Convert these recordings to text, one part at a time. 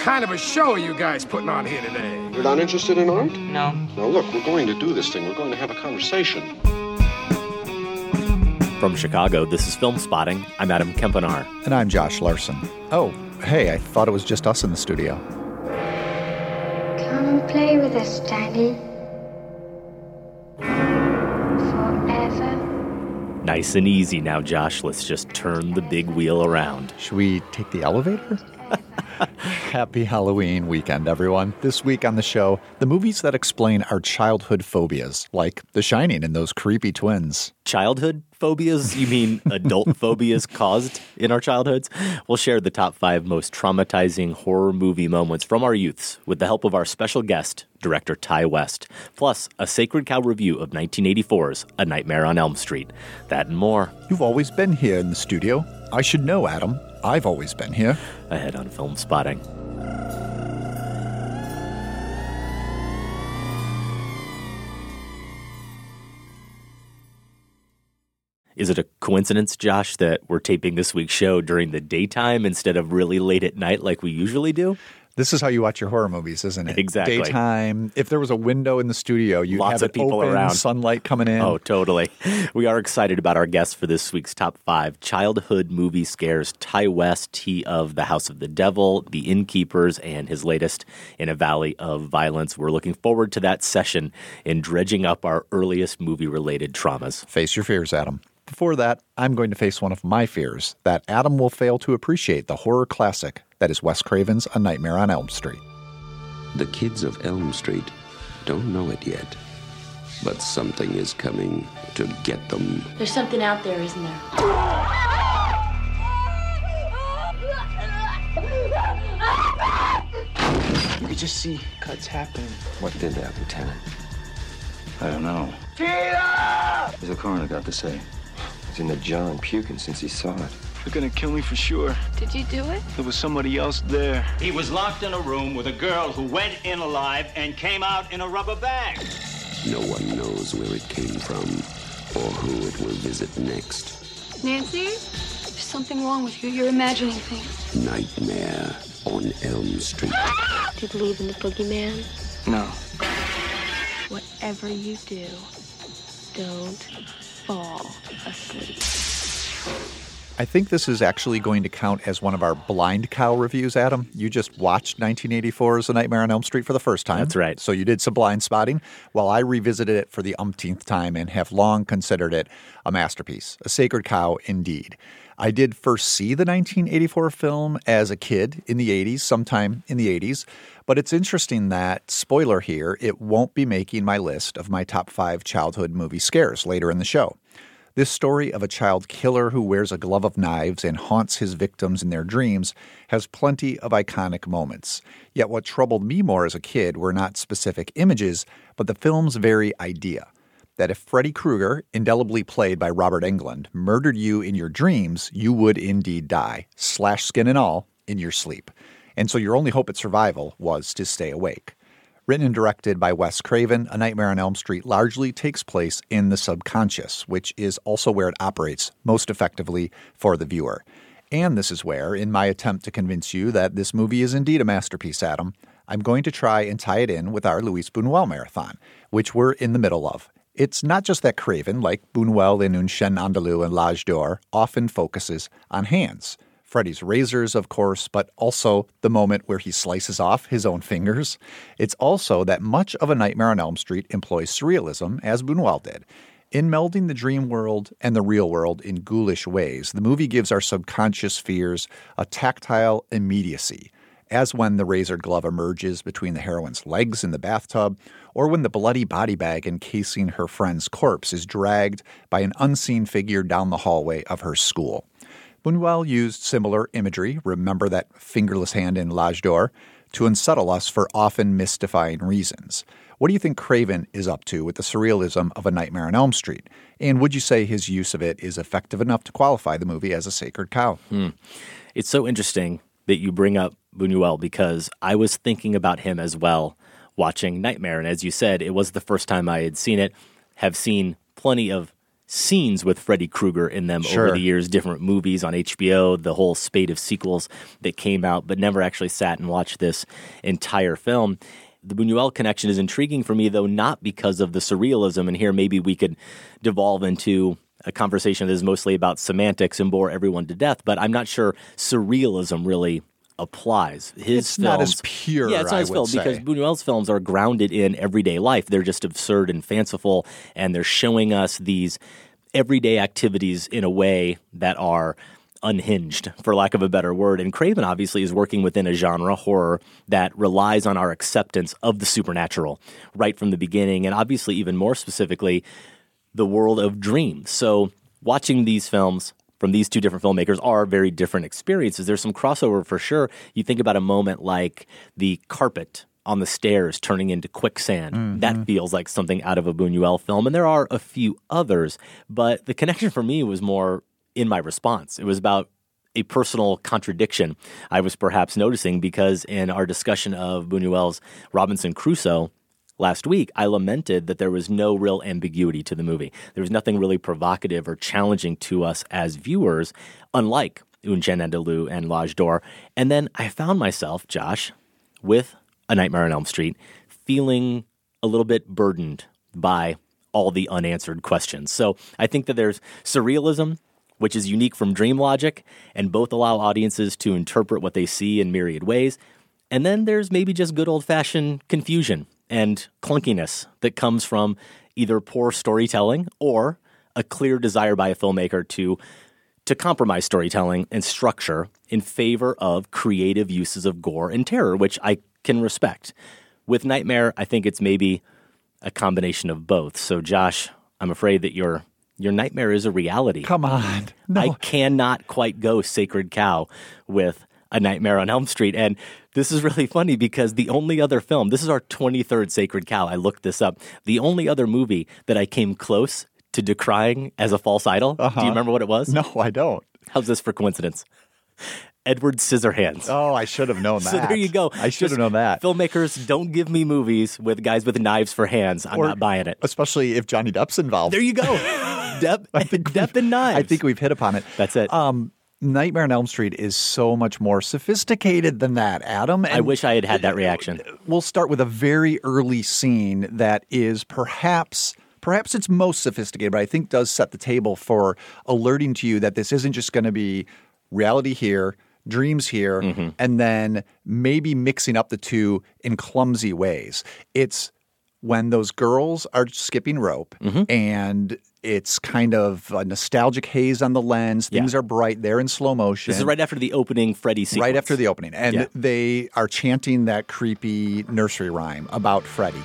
kind of a show are you guys putting on here today? You're not interested in art? No. Now look, we're going to do this thing. We're going to have a conversation. From Chicago, this is Film Spotting. I'm Adam Kempenaar. And I'm Josh Larson. Oh, hey, I thought it was just us in the studio. Come and play with us, Daddy. Forever. Nice and easy now, Josh. Let's just turn the big wheel around. Should we take the elevator? Happy Halloween weekend, everyone. This week on the show, the movies that explain our childhood phobias, like The Shining and those creepy twins. Childhood phobias? You mean adult phobias caused in our childhoods? We'll share the top 5 most traumatizing horror movie moments from our youths with the help of our special guest, director Ti West, plus a Sacred Cow review of 1984's A Nightmare on Elm Street. That and more. You've always been here in the studio. I should know, Adam. I've always been here. Ahead on Film Spotting. Is it a coincidence, Josh, that we're taping this week's show during the daytime instead of really late at night like we usually do? This is how you watch your horror movies, isn't it? Exactly. Daytime. If there was a window in the studio, you'd Lots have of it people open, around. Sunlight coming in. Oh, totally. We are excited about our guest for this week's top 5 childhood movie scares. Ti West, he of The House of the Devil, The Innkeepers, and his latest, In a Valley of Violence. We're looking forward to that session in dredging up our earliest movie-related traumas. Face your fears, Adam. Before that, I'm going to face one of my fears, that Adam will fail to appreciate the horror classic that is Wes Craven's A Nightmare on Elm Street. The kids of Elm Street don't know it yet, but something is coming to get them. There's something out there, isn't there? You could just see cuts happening. What did that, Lieutenant? I don't know. Tina! What's the coroner got to say? He's in the John puking since he saw it. They're gonna kill me for sure. Did you do it? There was somebody else there. He was locked in a room with a girl who went in alive and came out in a rubber bag. No one knows where it came from or who it will visit next. Nancy? There's something wrong with you. You're imagining things. Nightmare on Elm Street. Do you believe in the boogeyman? No. Whatever you do, don't fall asleep. I think this is actually going to count as one of our blind cow reviews, Adam. You just watched 1984's A Nightmare on Elm Street for the first time. That's right. So you did some blind spotting, while I revisited it for the umpteenth time and have long considered it a masterpiece, a sacred cow indeed. I did first see the 1984 film as a kid in the 80s, sometime in the 80s, but it's interesting that, spoiler here, it won't be making my list of my top 5 childhood movie scares later in the show. This story of a child killer who wears a glove of knives and haunts his victims in their dreams has plenty of iconic moments. Yet what troubled me more as a kid were not specific images, but the film's very idea. That if Freddy Krueger, indelibly played by Robert Englund, murdered you in your dreams, you would indeed die, slash skin and all, in your sleep. And so your only hope at survival was to stay awake. Written and directed by Wes Craven, A Nightmare on Elm Street largely takes place in the subconscious, which is also where it operates most effectively for the viewer. And this is where, in my attempt to convince you that this movie is indeed a masterpiece, Adam, I'm going to try and tie it in with our Luis Buñuel marathon, which we're in the middle of. It's not just that Craven, like Buñuel in Un Chien Andalou and L'Âge d'Or, often focuses on hands. Freddy's razors, of course, but also the moment where he slices off his own fingers. It's also that much of A Nightmare on Elm Street employs surrealism, as Buñuel did. In melding the dream world and the real world in ghoulish ways, the movie gives our subconscious fears a tactile immediacy, as when the razored glove emerges between the heroine's legs in the bathtub, or when the bloody body bag encasing her friend's corpse is dragged by an unseen figure down the hallway of her school. Buñuel used similar imagery, remember that fingerless hand in L'Âge d'Or, to unsettle us for often mystifying reasons. What do you think Craven is up to with the surrealism of A Nightmare on Elm Street? And would you say his use of it is effective enough to qualify the movie as a sacred cow? It's so interesting that you bring up Buñuel because I was thinking about him as well watching Nightmare. And as you said, it was the first time I had seen it, have seen plenty of scenes with Freddy Krueger in them over the years, different movies on HBO, the whole spate of sequels that came out, but never actually sat and watched this entire film. The Buñuel connection is intriguing for me, though, not because of the surrealism, and here maybe we could devolve into a conversation that is mostly about semantics and bore everyone to death, but I'm not sure surrealism really applies. It's not as pure, yeah, it's not I as would film, say. because Buñuel's films are grounded in everyday life. They're just absurd and fanciful, and they're showing us these everyday activities in a way that are unhinged, for lack of a better word. And Craven obviously is working within a genre, horror, that relies on our acceptance of the supernatural right from the beginning, and obviously even more specifically, the world of dreams. So watching these films from these two different filmmakers are very different experiences. There's some crossover for sure. You think about a moment like the carpet on the stairs turning into quicksand. Mm-hmm. That feels like something out of a Buñuel film. And there are a few others, but the connection for me was more in my response. It was about a personal contradiction I was perhaps noticing, because in our discussion of Buñuel's Robinson Crusoe last week, I lamented that there was no real ambiguity to the movie. There was nothing really provocative or challenging to us as viewers, unlike Un Chien Andalou and L'Âge d'Or. And then I found myself, Josh, with A Nightmare on Elm Street, feeling a little bit burdened by all the unanswered questions. So I think that there's surrealism, which is unique from dream logic, and both allow audiences to interpret what they see in myriad ways. And then there's maybe just good old-fashioned confusion and clunkiness that comes from either poor storytelling or a clear desire by a filmmaker to compromise storytelling and structure in favor of creative uses of gore and terror, which I can respect. With Nightmare, I think it's maybe a combination of both. So, Josh, I'm afraid that your nightmare is a reality. Come on. No. I cannot quite go Sacred Cow with A Nightmare on Elm Street. And this is really funny because the only other film, this is our 23rd Sacred Cow, I looked this up, the only other movie that I came close to decrying as a false idol, do you remember what it was? No, I don't. How's this for coincidence? Edward Scissorhands. Oh, I should have known that. So there you go. I should have known that. Filmmakers, don't give me movies with guys with knives for hands. I'm not buying it. Especially if Johnny Depp's involved. There you go. Depp and knives. I think we've hit upon it. That's it. Nightmare on Elm Street is so much more sophisticated than that, Adam. And I wish I had had that reaction. We'll start with a very early scene that is perhaps its most sophisticated, but I think does set the table for alerting to you that this isn't just going to be reality here, dreams here, and then maybe mixing up the two in clumsy ways. It's when those girls are skipping rope and it's kind of a nostalgic haze on the lens. Things are bright. They're in slow motion. This is right after the opening Freddy sequence. Right after the opening. And they are chanting that creepy nursery rhyme about Freddy.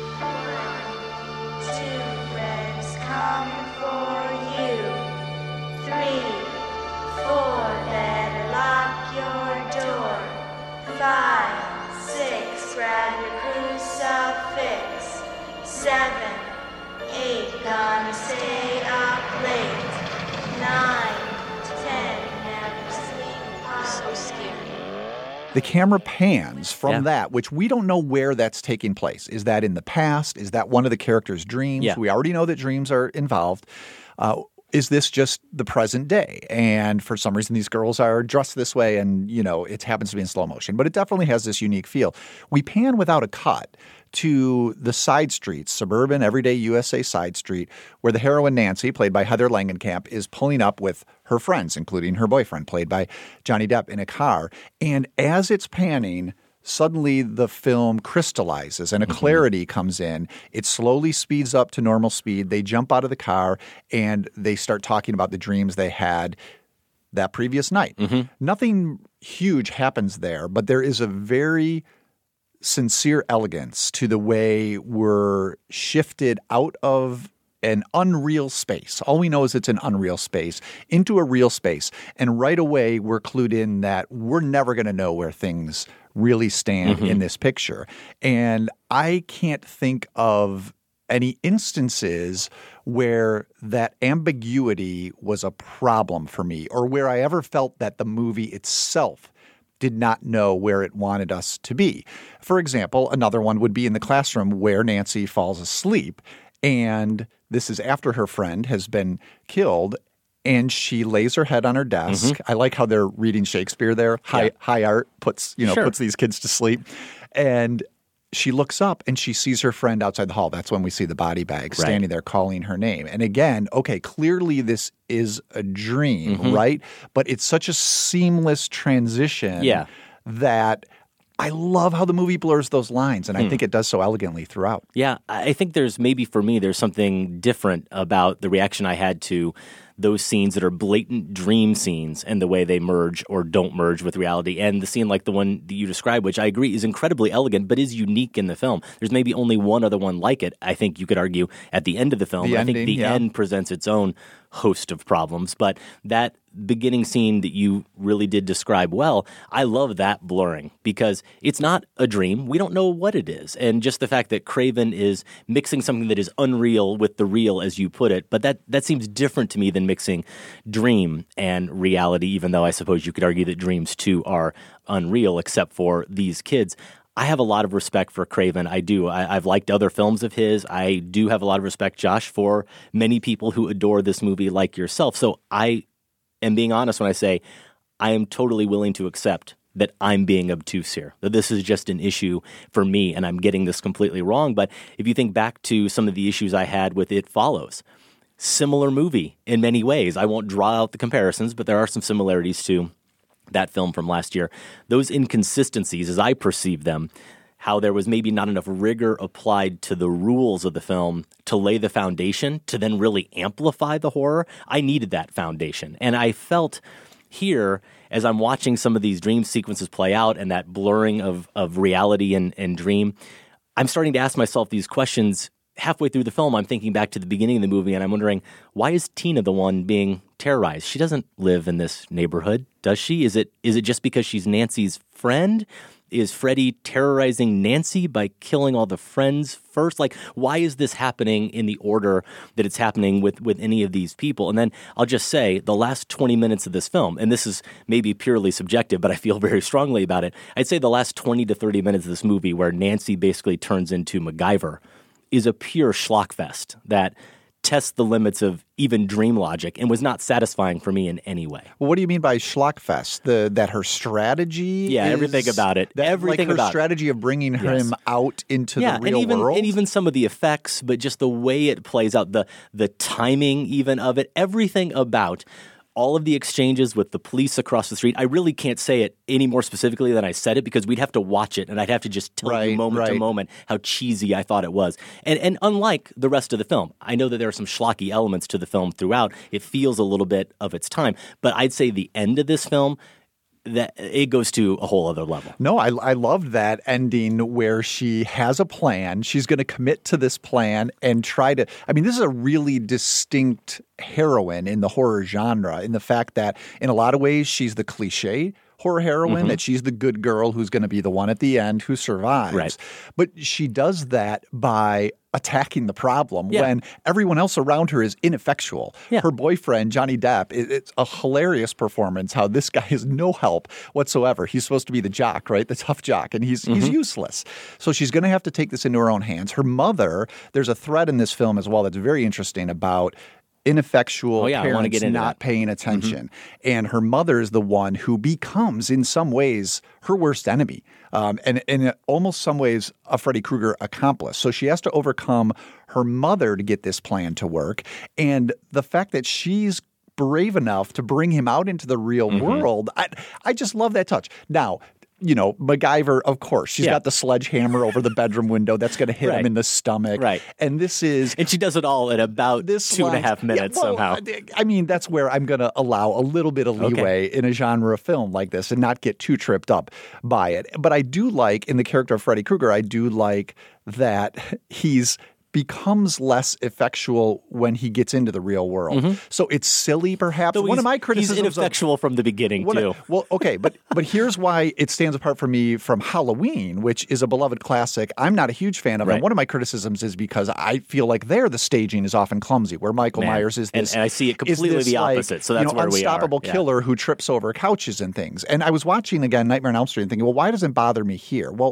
The camera pans from that, which we don't know where that's taking place. Is that in the past? Is that one of the characters' dreams? Yeah. We already know that dreams are involved. Is this just the present day? And for some reason, these girls are dressed this way and, it happens to be in slow motion. But it definitely has this unique feel. We pan without a cut to the side streets, suburban, everyday USA side street, where the heroine Nancy, played by Heather Langenkamp, is pulling up with her friends, including her boyfriend, played by Johnny Depp, in a car. And as it's panning, suddenly the film crystallizes and a clarity comes in. It slowly speeds up to normal speed. They jump out of the car and they start talking about the dreams they had that previous night. Nothing huge happens there, but there is a very sincere elegance to the way we're shifted out of an unreal space. All we know is it's an unreal space into a real space. And right away, we're clued in that we're never going to know where things really stand in this picture. And I can't think of any instances where that ambiguity was a problem for me, or where I ever felt that the movie itself did not know where it wanted us to be. For example, another one would be in the classroom where Nancy falls asleep. And this is after her friend has been killed. And she lays her head on her desk. I like how they're reading Shakespeare there. High art puts these kids to sleep. And she looks up and she sees her friend outside the hall. That's when we see the body bag standing there calling her name. And again, okay, clearly this is a dream, right? But it's such a seamless transition that I love how the movie blurs those lines. And I think it does so elegantly throughout. Yeah, I think there's something different about the reaction I had to those scenes that are blatant dream scenes and the way they merge or don't merge with reality. And the scene like the one that you described, which I agree is incredibly elegant, but is unique in the film. There's maybe only one other one like it, I think you could argue, at the end of the film. I think the end presents its own host of problems. But that beginning scene that you really did describe well, I love that blurring because it's not a dream. We don't know what it is. And just the fact that Craven is mixing something that is unreal with the real, as you put it, but that seems different to me than mixing dream and reality, even though I suppose you could argue that dreams too are unreal, except for these kids. I have a lot of respect for Craven. I do. I've liked other films of his. I do have a lot of respect, Josh, for many people who adore this movie like yourself. So I am being honest when I say I am totally willing to accept that I'm being obtuse here, that this is just an issue for me and I'm getting this completely wrong. But if you think back to some of the issues I had with It Follows, similar movie in many ways. I won't draw out the comparisons, but there are some similarities to that film from last year. Those inconsistencies, as I perceive them, how there was maybe not enough rigor applied to the rules of the film to lay the foundation to then really amplify the horror. I needed that foundation. And I felt here, as I'm watching some of these dream sequences play out and that blurring of reality and dream, I'm starting to ask myself these questions. Halfway through the film, I'm thinking back to the beginning of the movie, and I'm wondering, why is Tina the one being terrorized? She doesn't live in this neighborhood, does she? Is it just because she's Nancy's friend? Is Freddy terrorizing Nancy by killing all the friends first? Like, why is this happening in the order that it's happening with any of these people? And then I'll just say, the last 20 minutes of this film, and this is maybe purely subjective, but I feel very strongly about it, I'd say the last 20 to 30 minutes of this movie where Nancy basically turns into MacGyver is a pure schlockfest that tests the limits of even dream logic and was not satisfying for me in any way. Well, what do you mean by schlockfest? That her strategy? Yeah, everything about it. Everything like her about strategy of bringing him out into the real world? And even some of the effects, but just the way it plays out, the timing even of it, everything about all of the exchanges with the police across the street. I really can't say it any more specifically than I said it because we'd have to watch it and I'd have to just tell you moment to moment how cheesy I thought it was. And unlike the rest of the film, I know that there are some schlocky elements to the film throughout. It feels a little bit of its time. But I'd say the end of this film, that it goes to a whole other level. No, I loved that ending where she has a plan. She's going to commit to this plan and try to, I mean, this is a really distinct heroine in the horror genre in the fact that in a lot of ways she's the cliche horror heroine, that she's the good girl who's going to be the one at the end who survives. Right. But she does that by attacking the problem when everyone else around her is ineffectual. Her boyfriend, Johnny Depp, it's a hilarious performance how this guy is no help whatsoever. He's supposed to be the jock, right? The tough jock, and he's useless. So she's going to have to take this into her own hands. Her mother, there's a thread in this film as well that's very interesting about ineffectual parents not paying attention. And her mother is the one who becomes, in some ways, her worst enemy. And in almost some ways, a Freddy Krueger accomplice. So she has to overcome her mother to get this plan to work. And the fact that she's brave enough to bring him out into the real world, I just love that touch. Now, you know, MacGyver, of course, she's got the sledgehammer over the bedroom window that's going to hit him in the stomach. And this is... And she does it all in about 2.5 minutes somehow. I mean, that's where I'm going to allow a little bit of leeway in a genre film like this and not get too tripped up by it. But I do like, in the character of Freddy Krueger, I do like that he's becomes less effectual when he gets into the real world. So it's silly, perhaps. One of my criticisms... He's ineffectual from the beginning, too. Well, okay, but here's why it stands apart for me from Halloween, which is a beloved classic. I'm not a huge fan of it. One of my criticisms is because I feel like there the staging is often clumsy, where Michael Myers is this... And I see it completely the opposite, so that's where we are. Unstoppable killer who trips over couches and things. And I was watching, again, Nightmare on Elm Street and thinking, well, why doesn't it bother me here? Well,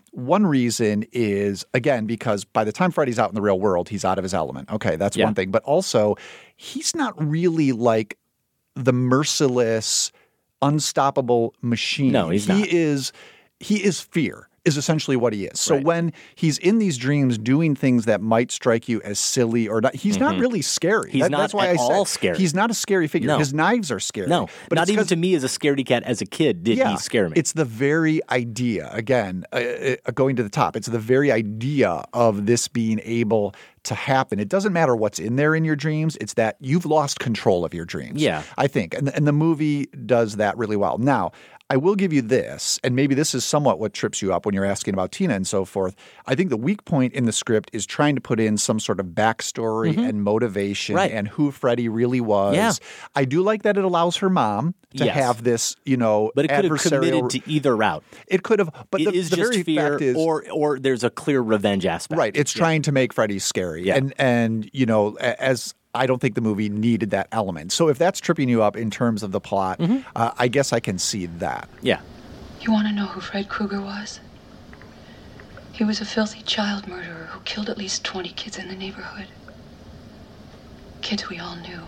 One reason is, again, because by the time Freddy's out in the real world, he's out of his element. Okay, that's one thing. But also, he's not really like the merciless, unstoppable machine. No, he's not. He is fear. Is essentially what he is. So when he's in these dreams doing things that might strike you as silly or not, he's not really scary. That's why I said scary. He's not a scary figure. No. His knives are scary. No, but not even to me as a scaredy cat as a kid did he scare me. It's the very idea, again, going to the top, it's the very idea of this being able to happen. It doesn't matter what's in there in your dreams. It's that you've lost control of your dreams. Yeah. I think. And the movie does that really well. Now, I will give you this, and maybe this is somewhat what trips you up when you're asking about Tina and so forth. I think the weak point in the script is trying to put in some sort of backstory and motivation and who Freddy really was. Yeah. I do like that it allows her mom to have this, but it could have committed to either route. It could have, but it is the just very fear, fact is, or there's a clear revenge aspect. Right. It's trying to make Freddy scary. Yeah. And as I don't think the movie needed that element. So if that's tripping you up in terms of the plot, I guess I can see that. Yeah. You want to know who Fred Krueger was? He was a filthy child murderer who killed at least 20 kids in the neighborhood. Kids we all knew.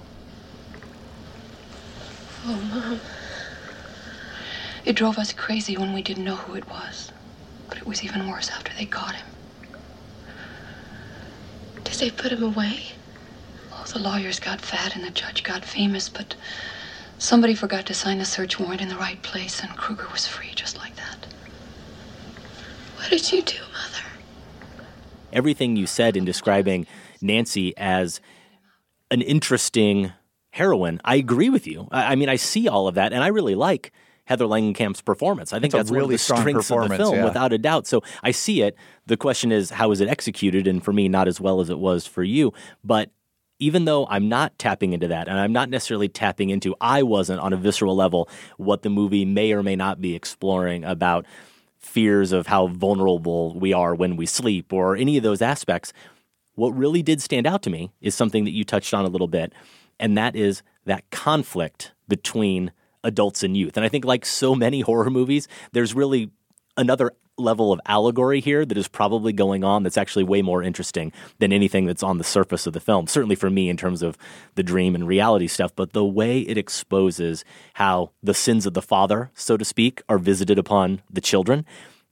Oh, Mom. It drove us crazy when we didn't know who it was. But it was even worse after they caught him. Did they put him away? Well, the lawyers got fat and the judge got famous, but somebody forgot to sign the search warrant in the right place, and Krueger was free just like that. What did you do, Mother? Everything you said in describing Nancy as an interesting heroine, I agree with you. I mean, I see all of that, and I really like Heather Langenkamp's performance. I think that's really one of the strengths of the film, without a doubt. So I see it. The question is, how is it executed? And for me, not as well as it was for you. But even though I'm not tapping into that, and I'm not necessarily tapping into, I wasn't on a visceral level, what the movie may or may not be exploring about fears of how vulnerable we are when we sleep or any of those aspects, what really did stand out to me is something that you touched on a little bit, and that is that conflict between adults and youth. And I think like so many horror movies, there's really another level of allegory here that is probably going on that's actually way more interesting than anything that's on the surface of the film, certainly for me in terms of the dream and reality stuff, but the way it exposes how the sins of the father, so to speak, are visited upon the children.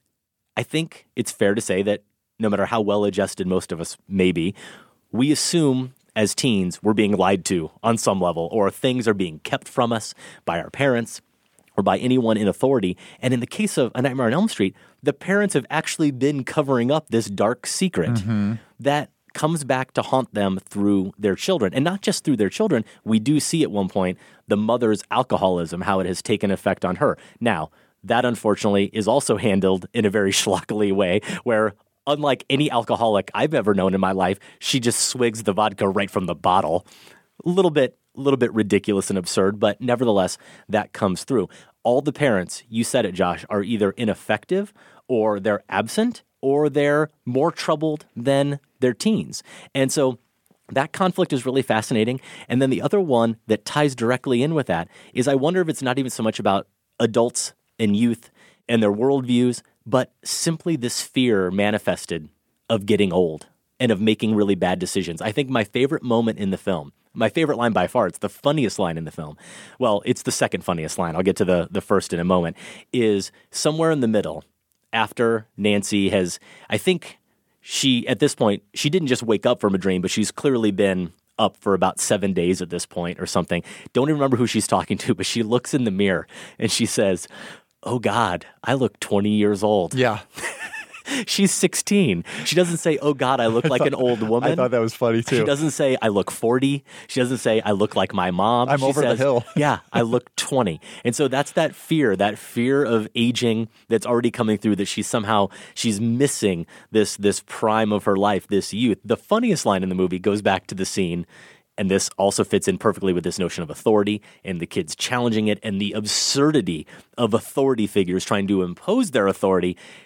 I think it's fair to say that no matter how well-adjusted most of us may be, we assume as teens we're being lied to on some level, or things are being kept from us by our parents or by anyone in authority. And in the case of A Nightmare on Elm Street, the parents have actually been covering up this dark secret that comes back to haunt them through their children. And not just through their children. We do see at one point the mother's alcoholism, how it has taken effect on her. Now, that unfortunately is also handled in a very schlockily way, where unlike any alcoholic I've ever known in my life, she just swigs the vodka right from the bottle. A little bit ridiculous and absurd, but nevertheless, that comes through. All the parents, you said it, Josh, are either ineffective or they're absent or they're more troubled than their teens. And so that conflict is really fascinating. And then the other one that ties directly in with that is I wonder if it's not even so much about adults and youth and their worldviews, but simply this fear manifested of getting old and of making really bad decisions. I think my favorite moment in the film, my favorite line by far, it's the funniest line in the film. Well, it's the second funniest line. I'll get to the first in a moment, is somewhere in the middle after Nancy has, I think she, at this point, she didn't just wake up from a dream, but she's clearly been up for about 7 days at this point or something. Don't even remember who she's talking to, but she looks in the mirror and she says, "Oh God, I look 20 years old." Yeah. She's 16. She doesn't say, "Oh God, I look like an old woman." I thought that was funny too. She doesn't say, "I look 40." She doesn't say, "I look like my mom." I'm over the hill. Yeah, I look 20. And so that's that fear of aging that's already coming through, that she's missing this prime of her life, this youth. The funniest line in the movie goes back to the scene, and this also fits in perfectly with this notion of authority and the kids challenging it and the absurdity of authority figures trying to impose their authority.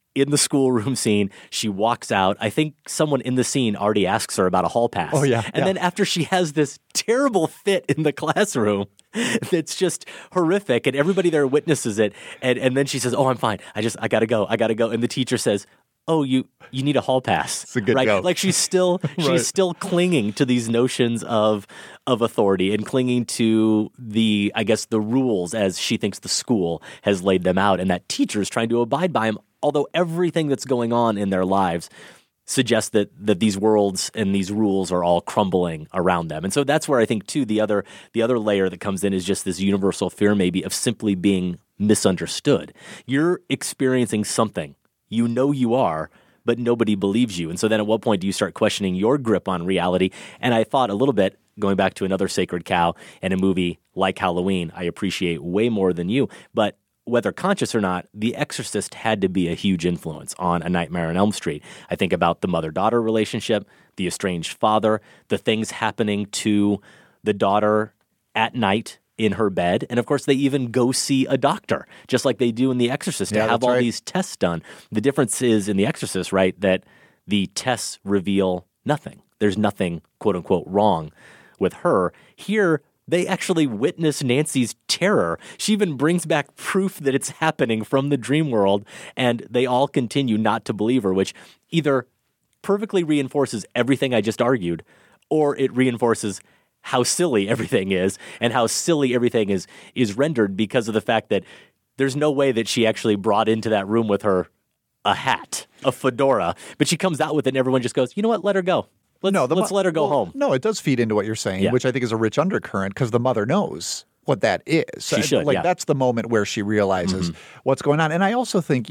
in the schoolroom scene. She walks out. I think someone in the scene already asks her about a hall pass. Oh, yeah. And then after she has this terrible fit in the classroom that's just horrific, and everybody there witnesses it, and then she says, "Oh, I'm fine. I gotta go. And the teacher says, "Oh, you need a hall pass." It's a good right? joke. Like she's still clinging to these notions of authority and clinging to the rules as she thinks the school has laid them out, and that teacher is trying to abide by them. Although everything that's going on in their lives suggests that these worlds and these rules are all crumbling around them. And so that's where I think too the other layer that comes in is just this universal fear maybe of simply being misunderstood. You're experiencing something. You know you are, but nobody believes you. And so then at what point do you start questioning your grip on reality? And I thought a little bit, going back to another sacred cow and a movie like Halloween, I appreciate way more than you. But whether conscious or not, The Exorcist had to be a huge influence on A Nightmare on Elm Street. I think about the mother-daughter relationship, the estranged father, the things happening to the daughter at night in her bed. And of course, they even go see a doctor, just like they do in The Exorcist, to have all these tests done. The difference is in The Exorcist, right, that the tests reveal nothing. There's nothing, quote unquote, wrong with her. Here, they actually witness Nancy's terror. She even brings back proof that it's happening from the dream world, and they all continue not to believe her, which either perfectly reinforces everything I just argued, or it reinforces how silly everything is and how silly everything is rendered because of the fact that there's no way that she actually brought into that room with her a hat, a fedora, but she comes out with it and everyone just goes, you know what, let her go. Let's let her go home. No, it does feed into what you're saying, which I think is a rich undercurrent because the mother knows what that is. She should, That's the moment where she realizes what's going on. And I also think,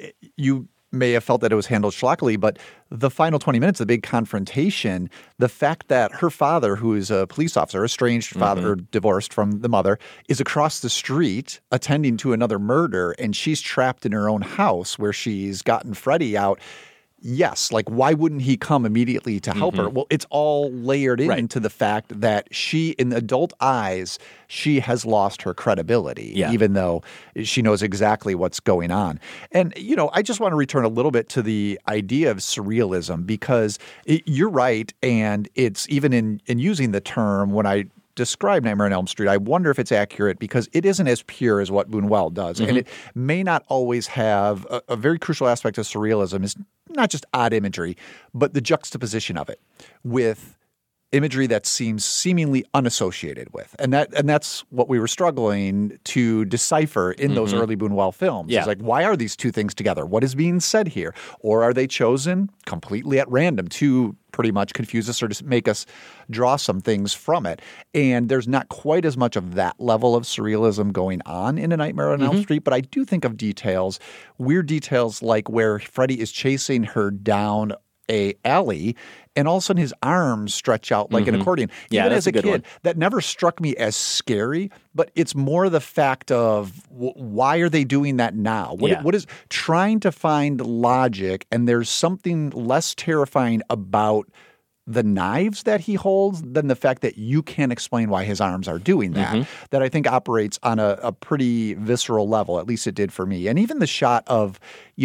you may have felt that it was handled schlockily, but the final 20 minutes, the big confrontation, the fact that her father, who is a police officer, estranged father, divorced from the mother, is across the street attending to another murder, and she's trapped in her own house where she's gotten Freddie out. Yes, why wouldn't he come immediately to help her? Well, it's all layered into the fact that she, in adult eyes, she has lost her credibility, even though she knows exactly what's going on. And, I just want to return a little bit to the idea of surrealism because you're right, and it's even in using the term when I describe Nightmare on Elm Street, I wonder if it's accurate because it isn't as pure as what Buñuel does. And it may not always have a very crucial aspect of surrealism is not just odd imagery, but the juxtaposition of it with imagery that seems seemingly unassociated with. And that's what we were struggling to decipher in those early Buñuel films. Yeah. It's why are these two things together? What is being said here? Or are they chosen completely at random to pretty much confuse us or to make us draw some things from it? And there's not quite as much of that level of surrealism going on in A Nightmare on Elm Street, but I do think of details, weird details like where Freddie is chasing her down a alley and all of a sudden his arms stretch out like an accordion. Even as a kid, that never struck me as scary, but it's more the fact of why are they doing that now? What is trying to find logic, and there's something less terrifying about the knives that he holds than the fact that you can't explain why his arms are doing that, that I think operates on a pretty visceral level, at least it did for me. And even the shot of,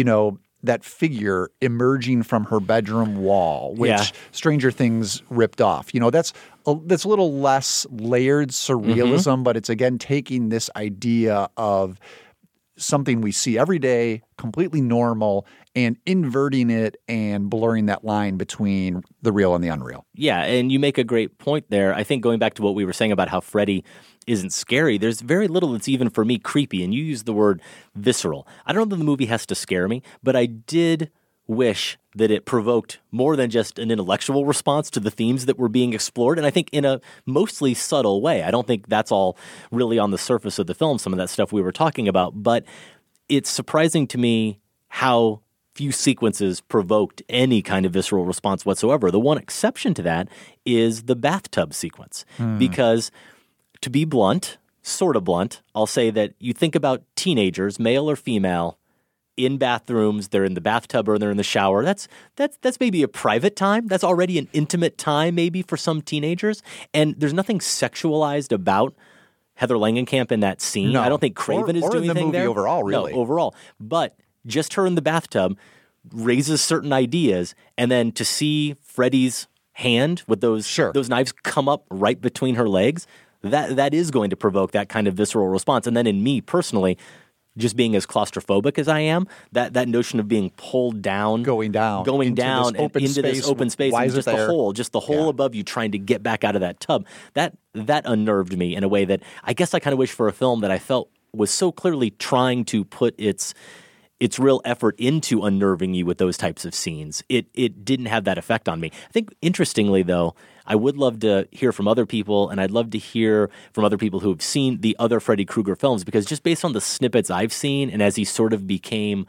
that figure emerging from her bedroom wall, which Stranger Things ripped off. That's a little less layered surrealism, but it's again taking this idea of something we see every day, completely normal, and inverting it and blurring that line between the real and the unreal. Yeah, and you make a great point there. I think going back to what we were saying about how Freddie isn't scary, there's very little that's even for me creepy, and you use the word visceral. I don't know that the movie has to scare me, but I did wish that it provoked more than just an intellectual response to the themes that were being explored, and I think in a mostly subtle way. I don't think that's all really on the surface of the film, some of that stuff we were talking about, but it's surprising to me how few sequences provoked any kind of visceral response whatsoever. The one exception to that is the bathtub sequence, because to be blunt, sort of blunt, I'll say that you think about teenagers, male or female, in bathrooms, they're in the bathtub or they're in the shower. That's maybe a private time. That's already an intimate time maybe for some teenagers. And there's nothing sexualized about Heather Langenkamp in that scene. No. I don't think Craven is doing anything there. Or in the movie overall, really. No, overall. But just her in the bathtub, raises certain ideas, and then to see Freddy's hand with those knives come up right between her legs, that is going to provoke that kind of visceral response. And then in me personally, just being as claustrophobic as I am, that notion of being pulled down, going down into this open space, and just the hole above you, trying to get back out of that tub, that unnerved me in a way that I guess I kind of wish for a film that I felt was so clearly trying to put its real effort into unnerving you with those types of scenes. It didn't have that effect on me. I think, interestingly, though, I would love to hear from other people, and I'd love to hear from other people who have seen the other Freddy Krueger films, because just based on the snippets I've seen, and as he sort of became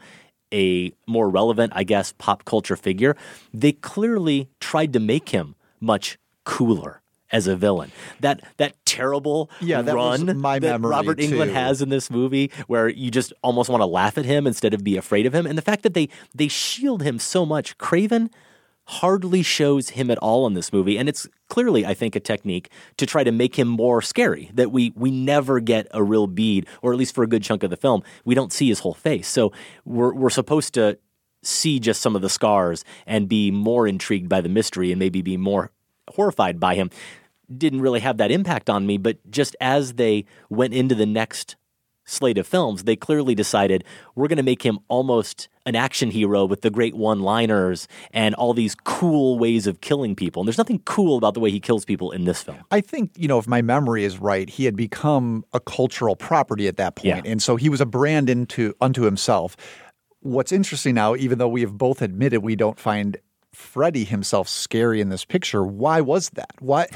a more relevant, I guess, pop culture figure, they clearly tried to make him much cooler as a villain. That terrible run that Robert Englund has in this movie, where you just almost want to laugh at him instead of be afraid of him. And the fact that they shield him so much. Craven hardly shows him at all in this movie. And it's clearly, I think, a technique to try to make him more scary, that we never get a real bead, or at least for a good chunk of the film, we don't see his whole face. So we're supposed to see just some of the scars and be more intrigued by the mystery and maybe be more horrified by him. Didn't really have that impact on me, but just as they went into the next slate of films, they clearly decided we're going to make him almost an action hero with the great one-liners and all these cool ways of killing people. And there's nothing cool about the way he kills people in this film. I think, if my memory is right, he had become a cultural property at that point. Yeah. And so he was a brand unto himself. What's interesting now, even though we have both admitted we don't find Freddy himself scary in this picture, why was that? Why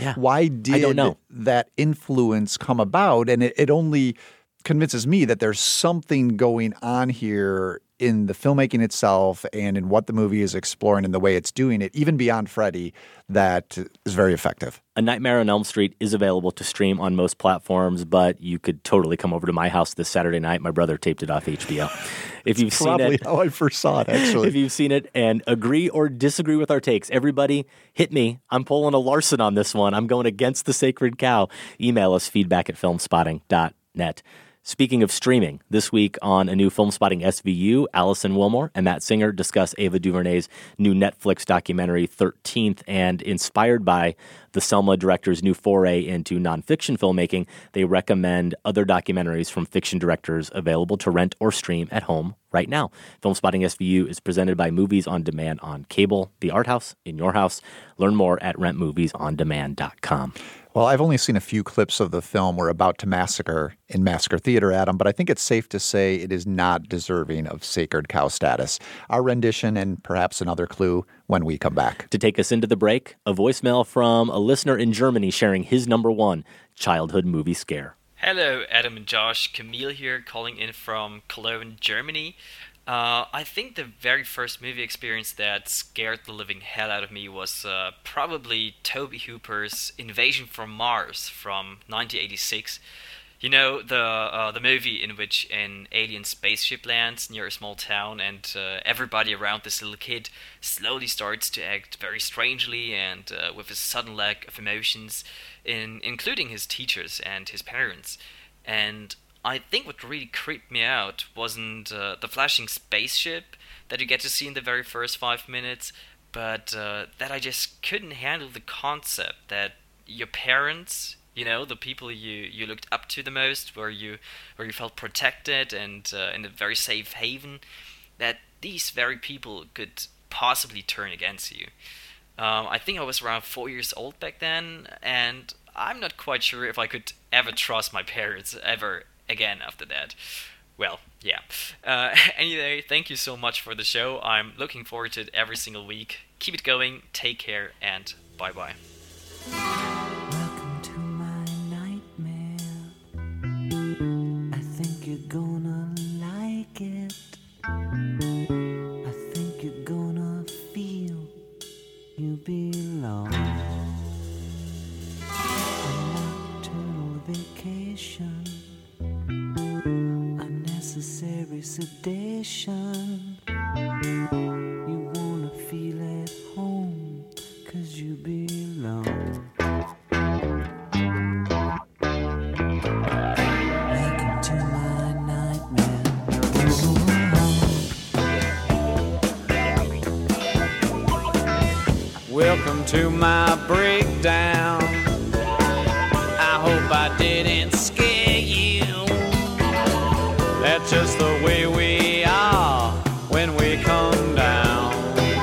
did that influence come about? And it only convinces me that there's something going on here in the filmmaking itself and in what the movie is exploring and the way it's doing it, even beyond Freddy, that is very effective. A Nightmare on Elm Street is available to stream on most platforms, but you could totally come over to my house this Saturday night. My brother taped it off HBO. If you've seen it, probably how I first saw it, actually. If you've seen it and agree or disagree with our takes, everybody hit me. I'm pulling a Larson on this one. I'm going against the sacred cow. Email us feedback@filmspotting.net. Speaking of streaming, this week on a new Film Spotting SVU, Allison Wilmore and Matt Singer discuss Ava DuVernay's new Netflix documentary 13th, and inspired by the Selma director's new foray into nonfiction filmmaking, they recommend other documentaries from fiction directors available to rent or stream at home right now. Film Spotting SVU is presented by Movies on Demand on cable, the Art House in your house. Learn more at rentmoviesondemand.com. Well, I've only seen a few clips of the film We're About to Massacre in Massacre Theater, Adam, but I think it's safe to say it is not deserving of sacred cow status. Our rendition and perhaps another clue when we come back. To take us into the break, a voicemail from a listener in Germany sharing his number one childhood movie scare. Hello, Adam and Josh. Camille here, calling in from Cologne, Germany. I think the very first movie experience that scared the living hell out of me was probably Tobe Hooper's Invasion from Mars from 1986. You know, the movie in which an alien spaceship lands near a small town and everybody around this little kid slowly starts to act very strangely and with a sudden lack of emotions, including his teachers and his parents. And I think what really creeped me out wasn't the flashing spaceship that you get to see in the very first 5 minutes, but that I just couldn't handle the concept that your parents, you know, the people you looked up to the most, where you felt protected and in a very safe haven, that these very people could possibly turn against you. I think I was around 4 years old back then, and I'm not quite sure if I could ever trust my parents ever again after that. Well, yeah. Anyway, thank you so much for the show. I'm looking forward to it every single week. Keep it going, take care, and bye-bye. Welcome to my nightmare. I think you're gonna like it. I think you're gonna feel you belong. A nocturnal vacation. Unnecessary sedation. You wanna feel at home, 'cause you belong. Welcome to my breakdown. I hope I didn't scare you. That's just the way we are when we come down.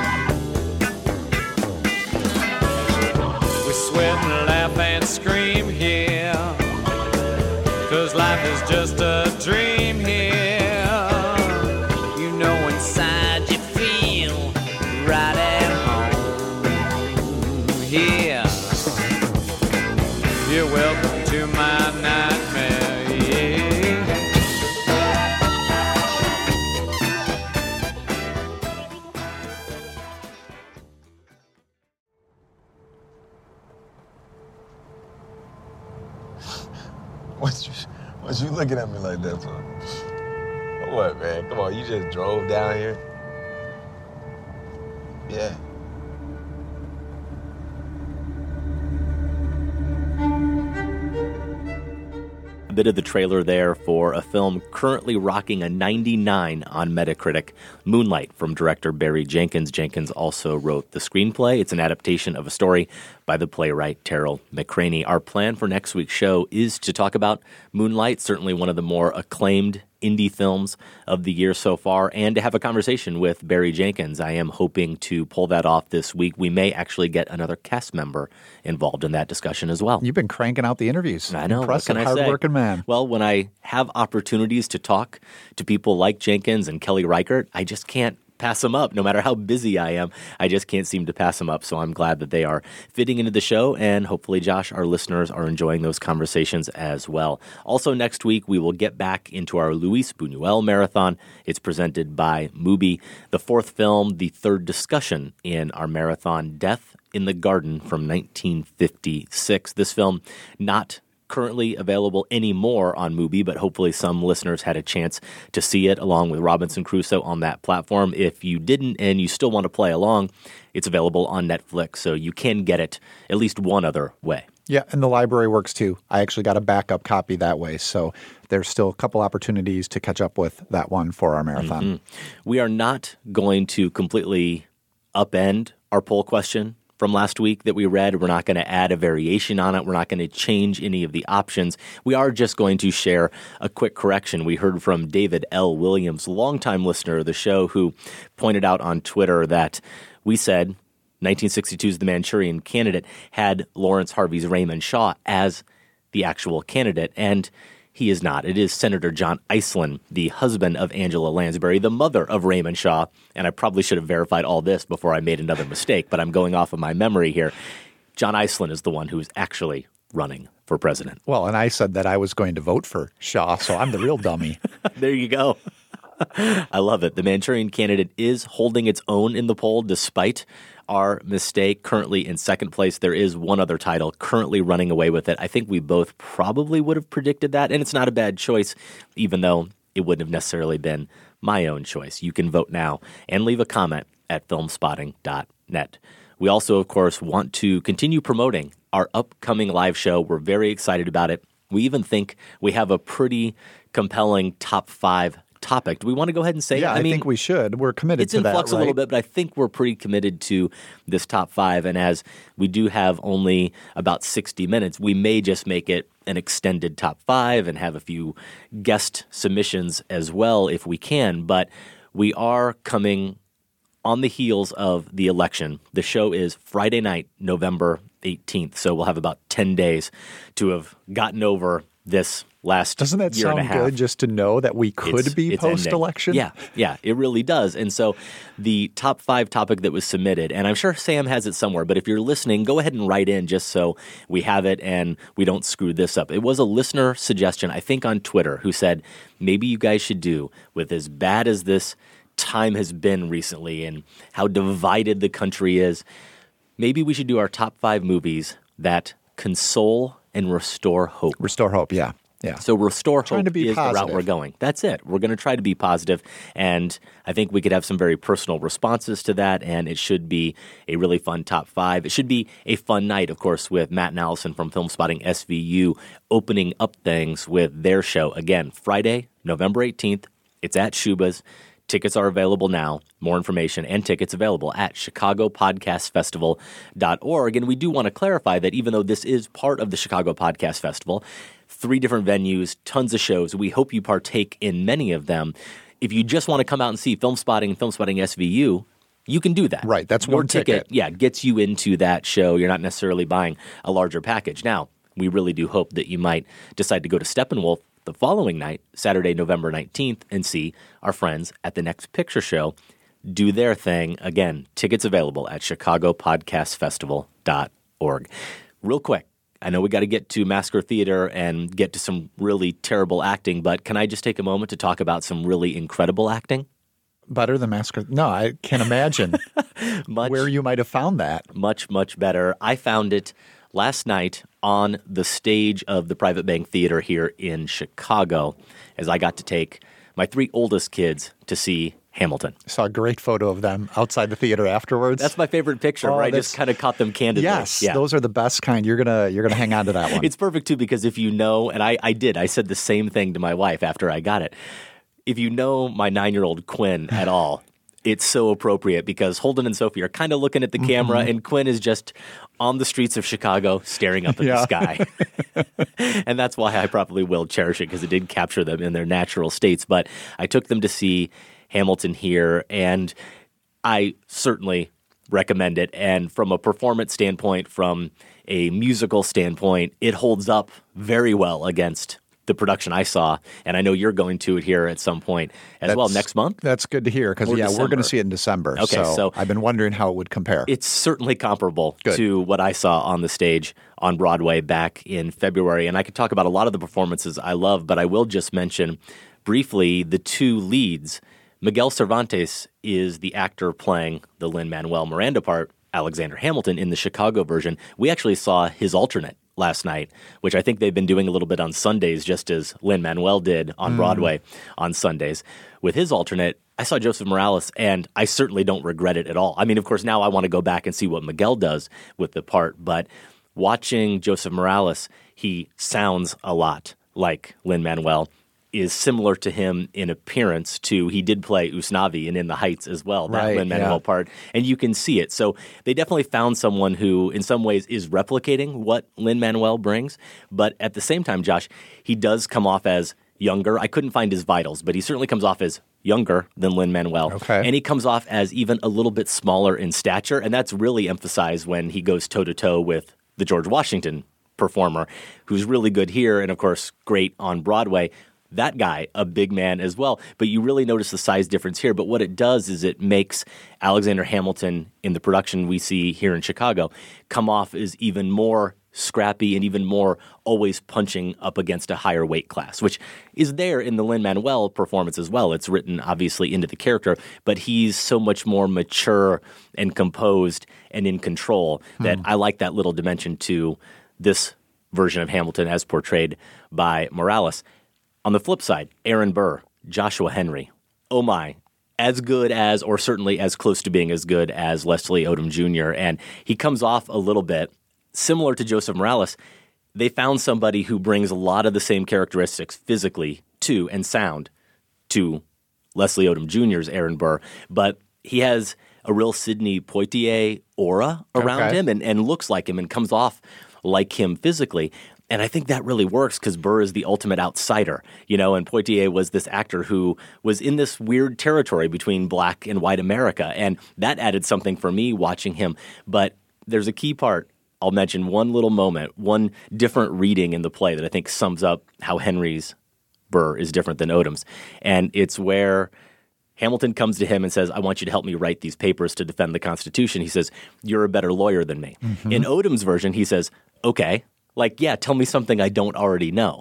We sweat and laugh and scream here, 'cause life is just a dream here. You know inside you feel right at home here. You're welcome to my nightmare, yeah. What you looking at me like that for? What, man? Come on, you just drove down here? Yeah. A bit of the trailer there for a film currently rocking a 99 on Metacritic, Moonlight, from director Barry Jenkins. Jenkins also wrote the screenplay. It's an adaptation of a story by the playwright Terrell McCraney. Our plan for next week's show is to talk about Moonlight, certainly one of the more acclaimed indie films of the year so far, and to have a conversation with Barry Jenkins. I am hoping to pull that off this week. We may actually get another cast member involved in that discussion as well. You've been cranking out the interviews. I know. Impressive, what can I say? hard-working man. Well, when I have opportunities to talk to people like Jenkins and Kelly Reichardt, I just can't pass them up. No matter how busy I am, I just can't seem to pass them up. So I'm glad that they are fitting into the show, and hopefully, Josh, our listeners are enjoying those conversations as well. Also, next week, we will get back into our Luis Buñuel marathon. It's presented by Mubi. The fourth film, the third discussion in our marathon, Death in the Garden from 1956. This film, not currently available anymore on Mubi, but hopefully some listeners had a chance to see it along with Robinson Crusoe on that platform. If you didn't and you still want to play along, it's available on Netflix, so you can get it at least one other way. Yeah, and the library works too. I actually got a backup copy that way, so there's still a couple opportunities to catch up with that one for our marathon. Mm-hmm. We are not going to completely upend our poll question from last week that we read. We're not going to add a variation on it. We're not going to change any of the options. We are just going to share a quick correction. We heard from David L. Williams, longtime listener of the show, who pointed out on Twitter that we said 1962's The Manchurian Candidate had Lawrence Harvey's Raymond Shaw as the actual candidate, and he is not. It is Senator John Iselin, the husband of Angela Lansbury, the mother of Raymond Shaw. And I probably should have verified all this before I made another mistake, but I'm going off of my memory here. John Iselin is the one who is actually running for president. Well, and I said that I was going to vote for Shaw, so I'm the real dummy. There you go. I love it. The Manchurian Candidate is holding its own in the poll despite our mistake. Currently in second place, there is one other title currently running away with it. I think we both probably would have predicted that, and it's not a bad choice, even though it wouldn't have necessarily been my own choice. You can vote now and leave a comment at filmspotting.net. We also, of course, want to continue promoting our upcoming live show. We're very excited about it. We even think we have a pretty compelling top 5 topic. Do we want to go ahead and say it? I think we should. We're committed to that, It's in flux right? a little bit, but I think we're pretty committed to this top 5. And as we do have only about 60 minutes, we may just make it an extended top 5 and have a few guest submissions as well if we can. But we are coming on the heels of the election. The show is Friday night, November 18th. So we'll have about 10 days to have gotten over this last Doesn't that year and a sound half. good just to know that we could be It's post-election? ending. Yeah, it really does. And so the top 5 topic that was submitted, and I'm sure Sam has it somewhere, but if you're listening, go ahead and write in just so we have it and we don't screw this up. It was a listener suggestion, I think on Twitter, who said, maybe you guys should do, with as bad as this time has been recently and how divided the country is, maybe we should do our top 5 movies that console and restore hope. Restore hope, yeah. Yeah. So restore hope to be is positive. the route we're going. That's it. We're going to try to be positive, and I think we could have some very personal responses to that, and it should be a really fun top 5. It should be a fun night, of course, with Matt and Allison from Film Spotting SVU opening up things with their show. Again, Friday, November 18th. It's at Shuba's. Tickets are available now. More information and tickets available at chicagopodcastfestival.org. And we do want to clarify that even though this is part of the Chicago Podcast Festival, 3 different venues, tons of shows, we hope you partake in many of them. If you just want to come out and see Film Spotting and Film Spotting SVU, you can do that. Right, that's Your one ticket. Yeah, gets you into that show. You're not necessarily buying a larger package. Now, we really do hope that you might decide to go to Steppenwolf the following night, Saturday, November 19th, and see our friends at the Next Picture Show do their thing. Again, tickets available at chicagopodcastfestival.org. Real quick, I know we got to get to Massacre Theater and get to some really terrible acting, but can I just take a moment to talk about some really incredible acting? Better than Massacre? No, I can't imagine where you might have found that. Much, much better. I found it last night on the stage of the Private Bank Theater here in Chicago as I got to take my 3 oldest kids to see Hamilton. I saw a great photo of them outside the theater afterwards. That's my favorite picture, where I just kind of caught them candidly. Yes, those are the best kind. You're gonna hang on to that one. It's perfect, too, because if you know, and I said the same thing to my wife after I got it. If you know my 9-year-old Quinn at all, it's so appropriate because Holden and Sophie are kind of looking at the camera, and Quinn is just on the streets of Chicago staring up at the sky. And that's why I probably will cherish it, because it did capture them in their natural states. But I took them to see Hamilton here, and I certainly recommend it. And from a performance standpoint, from a musical standpoint, it holds up very well against the production I saw, and I know you're going to it here at some point well next month. That's good to hear, because we're going to see it in December. Okay, so I've been wondering how it would compare. It's certainly comparable to what I saw on the stage on Broadway back in February, and I could talk about a lot of the performances I love, but I will just mention briefly the 2 leads. Miguel Cervantes is the actor playing the Lin-Manuel Miranda part, Alexander Hamilton, in the Chicago version. We actually saw his alternate last night, which I think they've been doing a little bit on Sundays, just as Lin-Manuel did on Broadway on Sundays. With his alternate, I saw Joseph Morales, and I certainly don't regret it at all. I mean, of course, now I want to go back and see what Miguel does with the part, but watching Joseph Morales, he sounds a lot like Lin-Manuel, is similar to him in appearance to, he did play Usnavi and In the Heights as well, that Lin-Manuel part, and you can see it. So they definitely found someone who in some ways is replicating what Lin-Manuel brings, but at the same time, Josh, he does come off as younger. I couldn't find his vitals, but he certainly comes off as younger than Lin-Manuel. Okay. And he comes off as even a little bit smaller in stature, and that's really emphasized when he goes toe-to-toe with the George Washington performer, who's really good here and, of course, great on Broadway. That guy, a big man as well. But you really notice the size difference here. But what it does is it makes Alexander Hamilton in the production we see here in Chicago come off as even more scrappy and even more always punching up against a higher weight class, which is there in the Lin-Manuel performance as well. It's written obviously into the character, but he's so much more mature and composed and in control that I like that little dimension to this version of Hamilton as portrayed by Morales. On the flip side, Aaron Burr, Joshua Henry, oh my, as good as, or certainly as close to being as good as Leslie Odom Jr., and he comes off a little bit similar to Joseph Morales. They found somebody who brings a lot of the same characteristics physically to and sound to Leslie Odom Jr.'s Aaron Burr, but he has a real Sidney Poitier aura around him and looks like him and comes off like him physically. And I think that really works because Burr is the ultimate outsider, you know, and Poitier was this actor who was in this weird territory between black and white America. And that added something for me watching him. But there's a key part. I'll mention one little moment, one different reading in the play that I think sums up how Henry's Burr is different than Odom's. And it's where Hamilton comes to him and says, I want you to help me write these papers to defend the Constitution. He says, you're a better lawyer than me. Mm-hmm. In Odom's version, he says, okay. Like, yeah, tell me something I don't already know.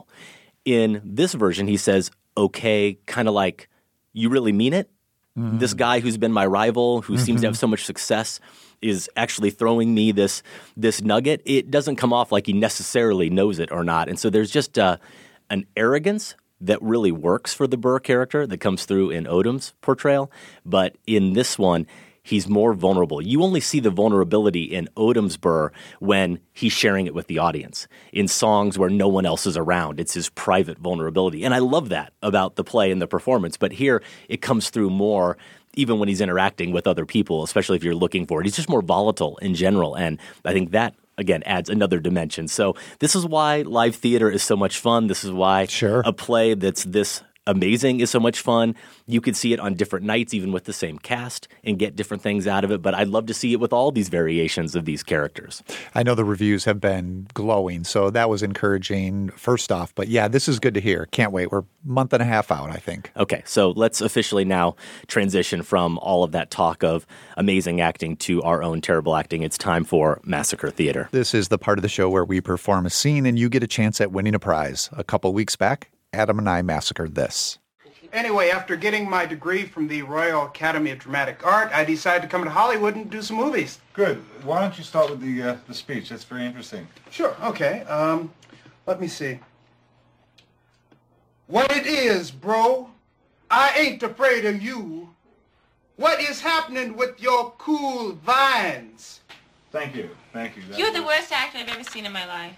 In this version, he says, okay, kind of like, you really mean it? Mm-hmm. This guy who's been my rival, who seems to have so much success, is actually throwing me this nugget. It doesn't come off like he necessarily knows it or not. And so there's just an arrogance that really works for the Burr character that comes through in Odom's portrayal. But in this one, he's more vulnerable. You only see the vulnerability in Odom's Burr when he's sharing it with the audience. In songs where no one else is around, it's his private vulnerability. And I love that about the play and the performance. But here, it comes through more even when he's interacting with other people, especially if you're looking for it. He's just more volatile in general. And I think that, again, adds another dimension. So this is why live theater is so much fun. This is why a play that's this amazing is so much fun. You could see it on different nights, even with the same cast, and get different things out of it. But I'd love to see it with all these variations of these characters. I know the reviews have been glowing, so that was encouraging first off. But yeah, this is good to hear. Can't wait. We're a month and a half out, I think. Okay, so let's officially now transition from all of that talk of amazing acting to our own terrible acting. It's time for Massacre Theater. This is the part of the show where we perform a scene and you get a chance at winning a prize. A couple weeks back, Adam and I massacred this. Anyway, after getting my degree from the Royal Academy of Dramatic Art, I decided to come to Hollywood and do some movies. Good. Why don't you start with the speech? That's very interesting. Sure, okay. Let me see. What it is, bro, I ain't afraid of you. What is happening with your cool vines? Thank you. Thank you. You're the worst actor I've ever seen in my life.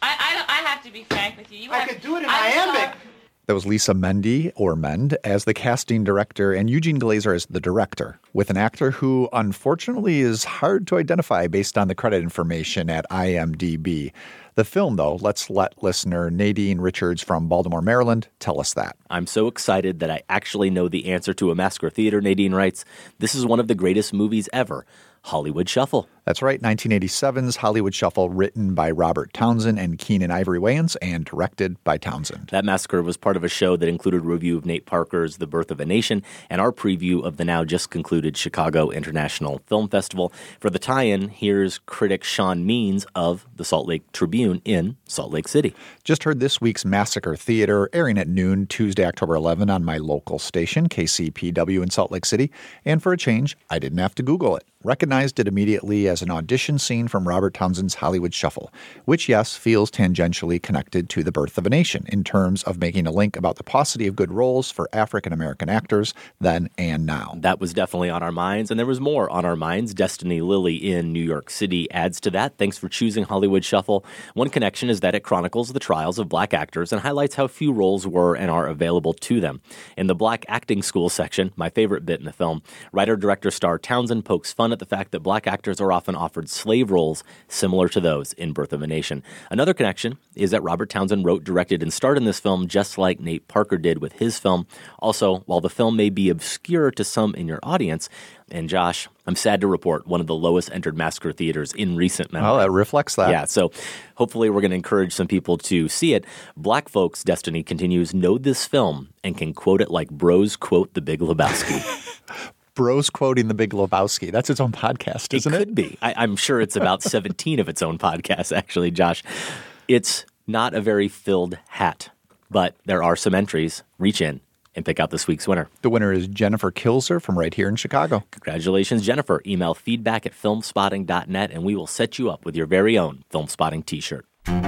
I have to be frank with you. I could do it in iambic. That was Lisa Mendy, or Mend, as the casting director and Eugene Glazer as the director, with an actor who, unfortunately, is hard to identify based on the credit information at IMDb. The film, though, let's let listener Nadine Richards from Baltimore, Maryland, tell us that. I'm so excited that I actually know the answer to A Massacre Theater, Nadine writes. This is one of the greatest movies ever. Hollywood Shuffle. That's right, 1987's Hollywood Shuffle, written by Robert Townsend and Keenan Ivory Wayans, and directed by Townsend. That massacre was part of a show that included a review of Nate Parker's The Birth of a Nation and our preview of the now just concluded Chicago International Film Festival. For the tie-in, here's critic Sean Means of the Salt Lake Tribune in Salt Lake City. Just heard this week's Massacre Theater, airing at noon Tuesday, October 11 on my local station, KCPW in Salt Lake City. And for a change, I didn't have to Google it. Recognized it immediately as an audition scene from Robert Townsend's Hollywood Shuffle, which, yes, feels tangentially connected to The Birth of a Nation in terms of making a link about the paucity of good roles for African-American actors then and now. That was definitely on our minds, and there was more on our minds. Destiny Lilly in New York City adds to that. Thanks for choosing Hollywood Shuffle. One connection is that it chronicles the trials of black actors and highlights how few roles were and are available to them. In the Black Acting School section, my favorite bit in the film, writer-director Star Townsend pokes fun at the fact that black actors are often offered slave roles similar to those in Birth of a Nation. Another connection is that Robert Townsend wrote, directed, and starred in this film just like Nate Parker did with his film. Also, while the film may be obscure to some in your audience, and Josh, I'm sad to report one of the lowest entered massacre theaters in recent memory. Oh, that reflects that. Yeah, so hopefully we're going to encourage some people to see it. Black folks, Destiny continues, know this film and can quote it like bros quote The Big Lebowski. Bros quoting The Big Lebowski. That's its own podcast, isn't it? It could be. I'm sure it's about 17 of its own podcasts, actually, Josh. It's not a very filled hat, but there are some entries. Reach in and pick out this week's winner. The winner is Jennifer Kilser from right here in Chicago. Congratulations, Jennifer. Email feedback@filmspotting.net and we will set you up with your very own Film Spotting t-shirt.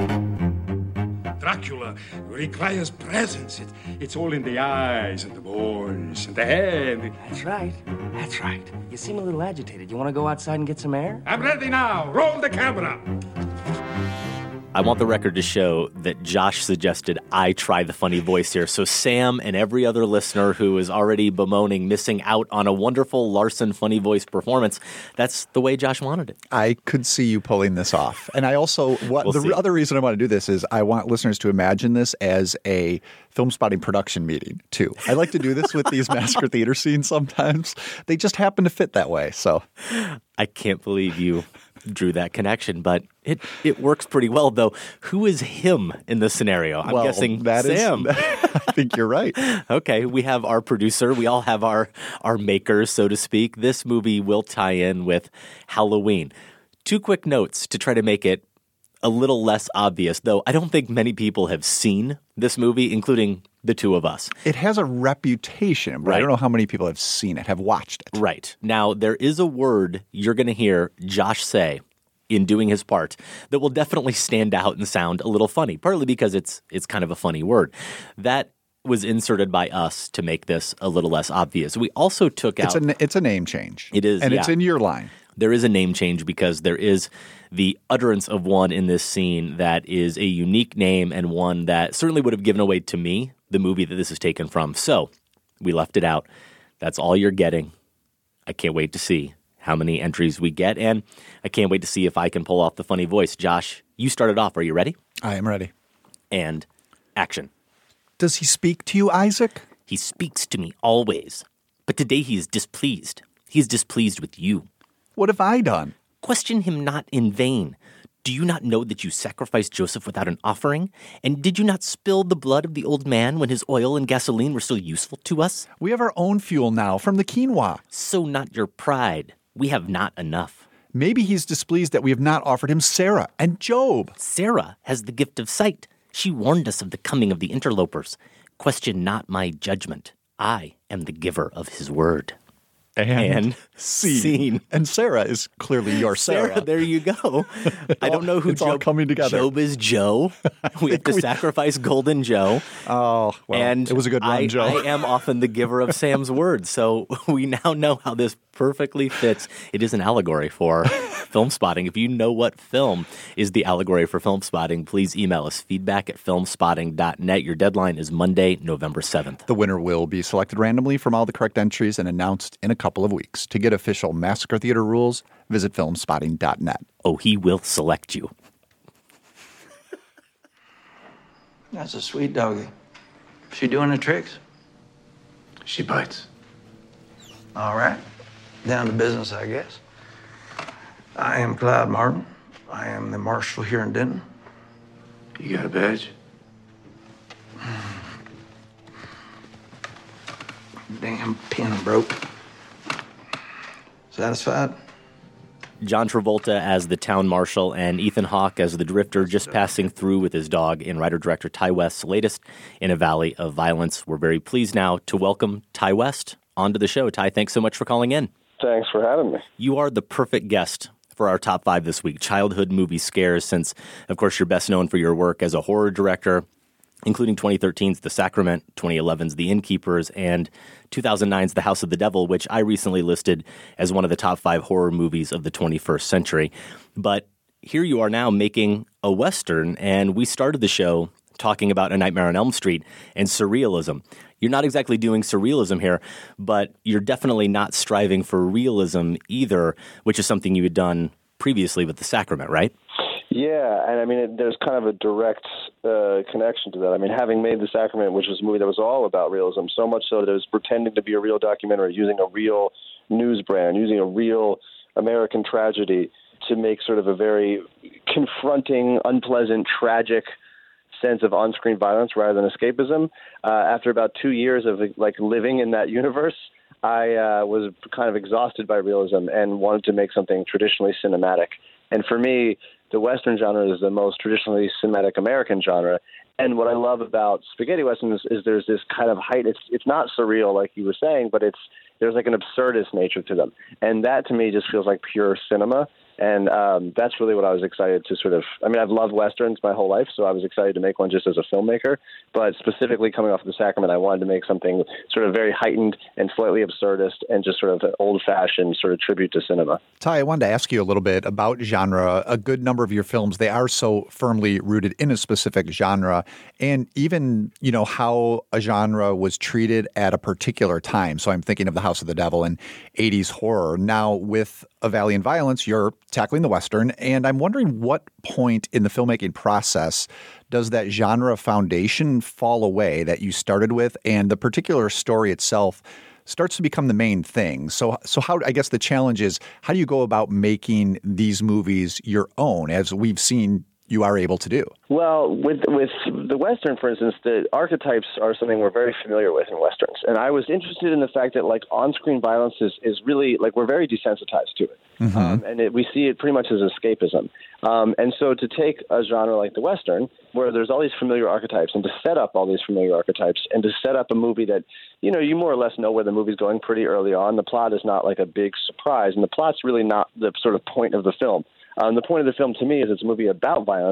Dracula requires presence. It's all in the eyes and the voice and the head. That's right. That's right. You seem a little agitated. You want to go outside and get some air? I'm ready now. Roll the camera. I want the record to show that Josh suggested I try the funny voice here. So Sam and every other listener who is already bemoaning missing out on a wonderful Larson funny voice performance, that's the way Josh wanted it. I could see you pulling this off. And I also, other reason I want to do this is I want listeners to imagine this as a Film Spotting production meeting, too. I like to do this with these Massacre Theater scenes sometimes. They just happen to fit that way. So I can't believe you drew that connection, but it works pretty well, though. Who is him in this scenario? I'm guessing Sam. I think you're right. Okay, we have our producer. We all have our makers, so to speak. This movie will tie in with Halloween. 2 quick notes to try to make it a little less obvious, though I don't think many people have seen this movie, including the two of us. It has a reputation, but I don't know how many people have seen it, have watched it. Right. Now, there is a word you're going to hear Josh say in doing his part that will definitely stand out and sound a little funny, partly because it's kind of a funny word. That was inserted by us to make this a little less obvious. We also took out... It's a name change. It is, and yeah. it's in your line. There is a name change because there is the utterance of one in this scene that is a unique name and one that certainly would have given away to me the movie that this is taken from. So we left it out. That's all you're getting. I can't wait to see how many entries we get, and I can't wait to see if I can pull off the funny voice. Josh, you started off. Are you ready? I am ready. And action. Does he speak to you, Isaac? He speaks to me always, but today he is displeased. He is displeased with you. What have I done? Question him not in vain. Do you not know that you sacrificed Joseph without an offering? And did you not spill the blood of the old man when his oil and gasoline were still useful to us? We have our own fuel now from the quinoa. So not your pride. We have not enough. Maybe he's displeased that we have not offered him Sarah and Job. Sarah has the gift of sight. She warned us of the coming of the interlopers. Question not my judgment. I am the giver of his word. And scene. And Sarah is clearly your Sarah. There you go. I don't know who it's all coming together. Job is Joe. We have to sacrifice Golden Joe. Oh, well, and it was a good run, Joe. I am often the giver of Sam's word, so we now know how this perfectly fits. It is an allegory for Film Spotting. If you know what film is the allegory for Film Spotting, please email us feedback@filmspotting.net. Your deadline is Monday, November 7th. The winner will be selected randomly from all the correct entries and announced in a couple of weeks. To get official Massacre Theater rules, visit filmspotting.net. Oh, he will select you. That's a sweet doggy. She doing the tricks? She bites. All right. Down to business, I guess. I am Clyde Martin. I am the marshal here in Denton. You got a badge? Damn pin broke. Satisfied? John Travolta as the town marshal and Ethan Hawke as the drifter just passing through with his dog in writer-director Ty West's latest In a Valley of Violence. We're very pleased now to welcome Ty West onto the show. Ty, thanks so much for calling in. Thanks for having me. You are the perfect guest for our top 5 this week, childhood movie scares, since, of course, you're best known for your work as a horror director, including 2013's The Sacrament, 2011's The Innkeepers, and 2009's The House of the Devil, which I recently listed as one of the top 5 horror movies of the 21st century. But here you are now making a Western, and we started the show talking about A Nightmare on Elm Street and surrealism. You're not exactly doing surrealism here, but you're definitely not striving for realism either, which is something you had done previously with The Sacrament, right? Yeah, and I mean, there's kind of a direct connection to that. I mean, having made The Sacrament, which was a movie that was all about realism, so much so that it was pretending to be a real documentary, using a real news brand, using a real American tragedy to make sort of a very confronting, unpleasant, tragic sense of on-screen violence rather than escapism. After about 2 years of living in that universe, I was kind of exhausted by realism and wanted to make something traditionally cinematic. And for me, the Western genre is the most traditionally cinematic American genre. And what I love about spaghetti Westerns is there's this kind of height. It's not surreal like you were saying, but there's like an absurdist nature to them. And that to me just feels like pure cinema. And that's really what I was excited to sort of, I mean, I've loved Westerns my whole life, so I was excited to make one just as a filmmaker. But specifically coming off of The Sacrament, I wanted to make something sort of very heightened and slightly absurdist and just sort of an old-fashioned sort of tribute to cinema. Ty, I wanted to ask you a little bit about genre. A good number of your films, they are so firmly rooted in a specific genre, and even, you know, how a genre was treated at a particular time. So I'm thinking of The House of the Devil and 80s horror. Now with A Valley of Violence, you're tackling the Western, and I'm wondering what point in the filmmaking process does that genre foundation fall away that you started with, and the particular story itself starts to become the main thing. So how, I guess the challenge is, how do you go about making these movies your own, as we've seen you are able to do? Well, with the Western, for instance, the archetypes are something we're very familiar with in Westerns. And I was interested in the fact that, like, on-screen violence is really, like, we're very desensitized to it. Mm-hmm. And we see it pretty much as escapism. And so to take a genre like the Western, where there's all these familiar archetypes, and to set up all these familiar archetypes, and to set up a movie that, you know, you more or less know where the movie's going pretty early on. The plot is not like a big surprise, and the plot's really not the sort of point of the film. The point of the film to me is it's a movie about violence,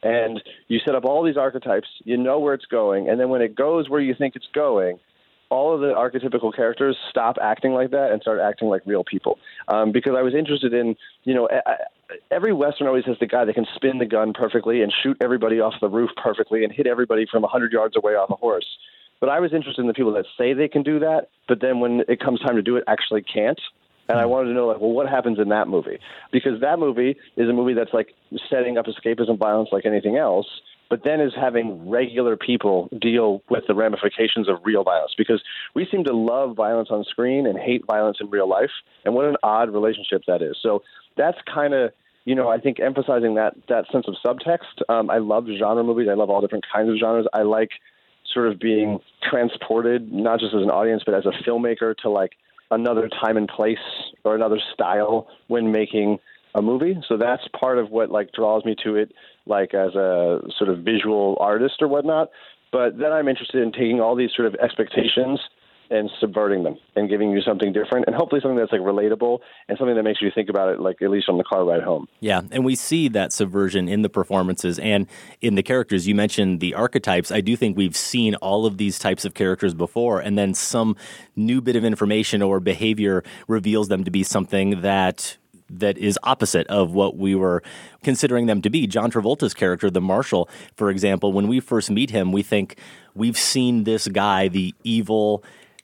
And you set up all these archetypes, you know where it's going, and then when it goes where you think it's going, all of the archetypical characters stop acting like that and start acting like real people. Because I was interested in, every Western always has the guy that can spin the gun perfectly and shoot everybody off the roof perfectly and hit everybody from 100 yards away off a horse. But I was interested in the people that say they can do that, but then when it comes time to do it, actually can't. And I wanted to know, what happens in that movie? Because that movie is a movie that's like setting up escapism violence like anything else, but then is having regular people deal with the ramifications of real violence. Because we seem to love violence on screen and hate violence in real life. And what an odd relationship that is. So that's kind of, I think emphasizing that sense of subtext. I love genre movies. I love all different kinds of genres. I like sort of being transported, not just as an audience, but as a filmmaker to like another time and place or another style when making a movie. So that's part of what like draws me to it, like as a sort of visual artist or whatnot. But then I'm interested in taking all these sort of expectations and subverting them and giving you something different and hopefully something that's like relatable and something that makes you think about it, like at least on the car ride home. Yeah, and we see that subversion in the performances and in the characters. You mentioned the archetypes. I do think we've seen all of these types of characters before, and then some new bit of information or behavior reveals them to be something that is opposite of what we were considering them to be. John Travolta's character, the Marshal, for example, when we first meet him, we think we've seen this guy, the evil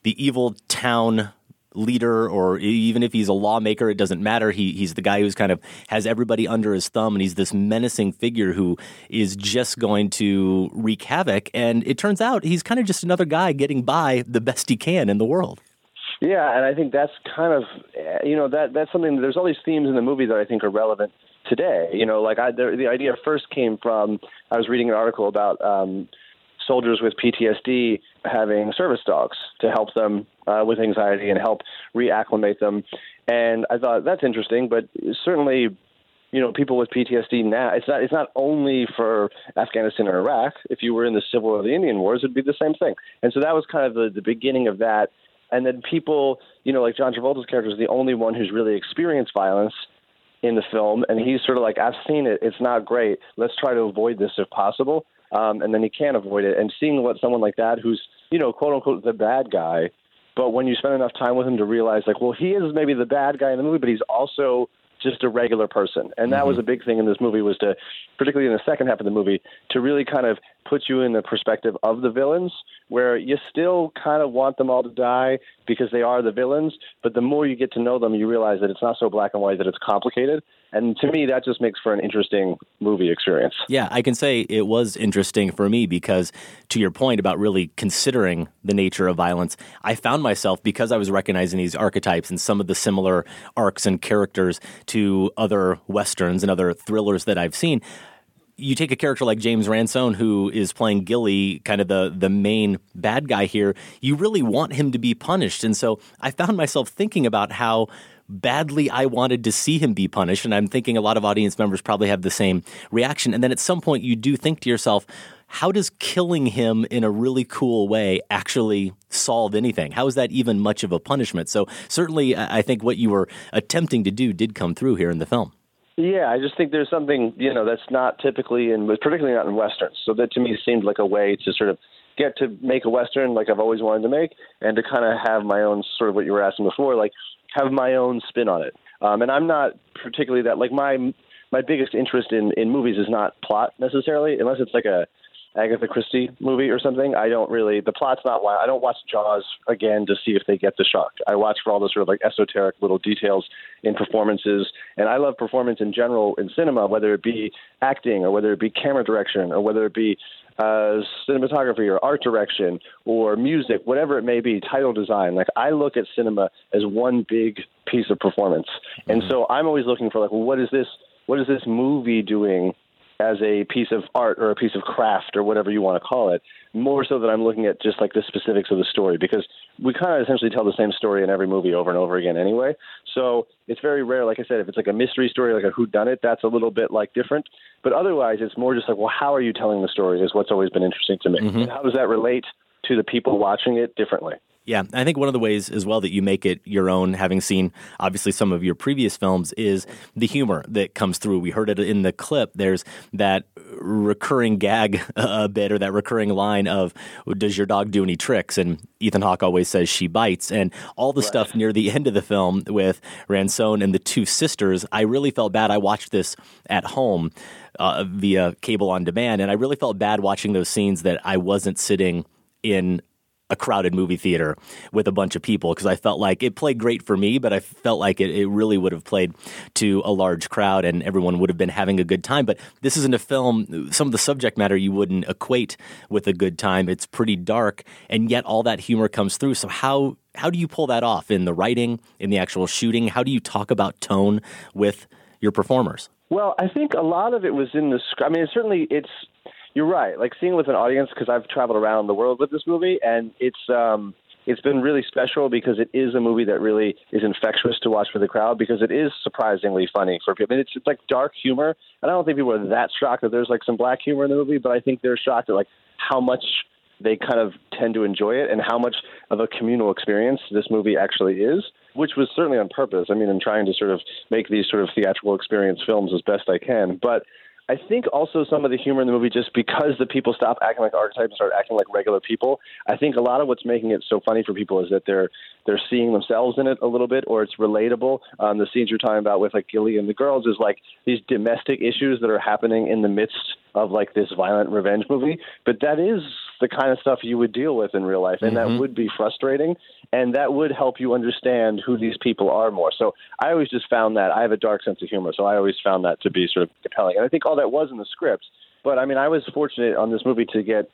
town leader, or even if he's a lawmaker, it doesn't matter. He's the guy who's kind of has everybody under his thumb, and he's this menacing figure who is just going to wreak havoc. And it turns out he's kind of just another guy getting by the best he can in the world. Yeah, and I think that's kind of, that's something, there's all these themes in the movie that I think are relevant today. The idea first came from, I was reading an article about soldiers with PTSD having service dogs to help them with anxiety and help reacclimate them. And I thought that's interesting, but certainly, people with PTSD now, it's not only for Afghanistan or Iraq. If you were in the Civil or the Indian Wars, it'd be the same thing. And so that was kind of the beginning of that. And then people, like John Travolta's character is the only one who's really experienced violence in the film. And he's sort of like, I've seen it. It's not great. Let's try to avoid this if possible. And then he can't avoid it. And seeing what someone like that who's, quote unquote, the bad guy, but when you spend enough time with him to realize like, well, he is maybe the bad guy in the movie, but he's also just a regular person. And that was a big thing in this movie, was to, particularly in the second half of the movie, to really kind of put you in the perspective of the villains, where you still kind of want them all to die because they are the villains. But the more you get to know them, you realize that it's not so black and white, that it's complicated. And to me, that just makes for an interesting movie experience. Yeah, I can say it was interesting for me because, to your point about really considering the nature of violence, I found myself, because I was recognizing these archetypes and some of the similar arcs and characters to other Westerns and other thrillers that I've seen. You take a character like James Ransone, who is playing Gilly, kind of the main bad guy here, you really want him to be punished. And so I found myself thinking about how badly I wanted to see him be punished, and I'm thinking a lot of audience members probably have the same reaction. And then at some point you do think to yourself, how does killing him in a really cool way actually solve anything? How is that even much of a punishment? So certainly I think what you were attempting to do did come through here in the film. Yeah, I just think there's something, that's not typically particularly not in Westerns. So that to me seemed like a way to sort of get to make a Western like I've always wanted to make, and to kind of have my own sort of what you were asking before, like have my own spin on it. And I'm not particularly that, like my biggest interest in movies is not plot necessarily, unless it's like a Agatha Christie movie or something. The plot's not why. I don't watch Jaws again to see if they get the shark. I watch for all those sort of like esoteric little details in performances. And I love performance in general in cinema, whether it be acting or whether it be camera direction or whether it be cinematography or art direction or music, whatever it may be, title design. Like I look at cinema as one big piece of performance. And so I'm always looking for like, well, what is this movie doing as a piece of art or a piece of craft or whatever you want to call it, more so than I'm looking at just like the specifics of the story, because we kind of essentially tell the same story in every movie over and over again anyway. So it's very rare, like I said, if it's like a mystery story, like a whodunit, that's a little bit like different. But otherwise, it's more just like, well, how are you telling the story is what's always been interesting to me. And how does that relate to the people watching it differently? Yeah, I think one of the ways as well that you make it your own, having seen obviously some of your previous films, is the humor that comes through. We heard it in the clip. There's that recurring gag a bit, or that recurring line of, does your dog do any tricks? And Ethan Hawke always says she bites. And all the stuff near the end of the film with Ransone and the two sisters, I really felt bad. I watched this at home via cable on demand, and I really felt bad watching those scenes that I wasn't sitting in a crowded movie theater with a bunch of people, because I felt like it played great for me, but I felt like it really would have played to a large crowd and everyone would have been having a good time. But this isn't a film, some of the subject matter you wouldn't equate with a good time. It's pretty dark, and yet all that humor comes through. So how do you pull that off in the writing, in the actual shooting? How do you talk about tone with your performers? Well, I think a lot of it was in the script. I mean, you're right. Like seeing with an audience, because I've traveled around the world with this movie, and it's been really special because it is a movie that really is infectious to watch for the crowd, because it is surprisingly funny for people. I mean, it's like dark humor, and I don't think people are that shocked that there's like some black humor in the movie, but I think they're shocked at like how much they kind of tend to enjoy it and how much of a communal experience this movie actually is, which was certainly on purpose. I mean, I'm trying to sort of make these sort of theatrical experience films as best I can, but I think also some of the humor in the movie, just because the people stop acting like archetypes and start acting like regular people, I think a lot of what's making it so funny for people is that they're seeing themselves in it a little bit, or it's relatable. The scenes you're talking about with like Gilly and the girls is like these domestic issues that are happening in the midst of like this violent revenge movie. But that is the kind of stuff you would deal with in real life, and that would be frustrating, and that would help you understand who these people are more. So I always just found that I have a dark sense of humor, so I always found that to be sort of compelling. And I think all that was in the script. But I mean, I was fortunate on this movie to get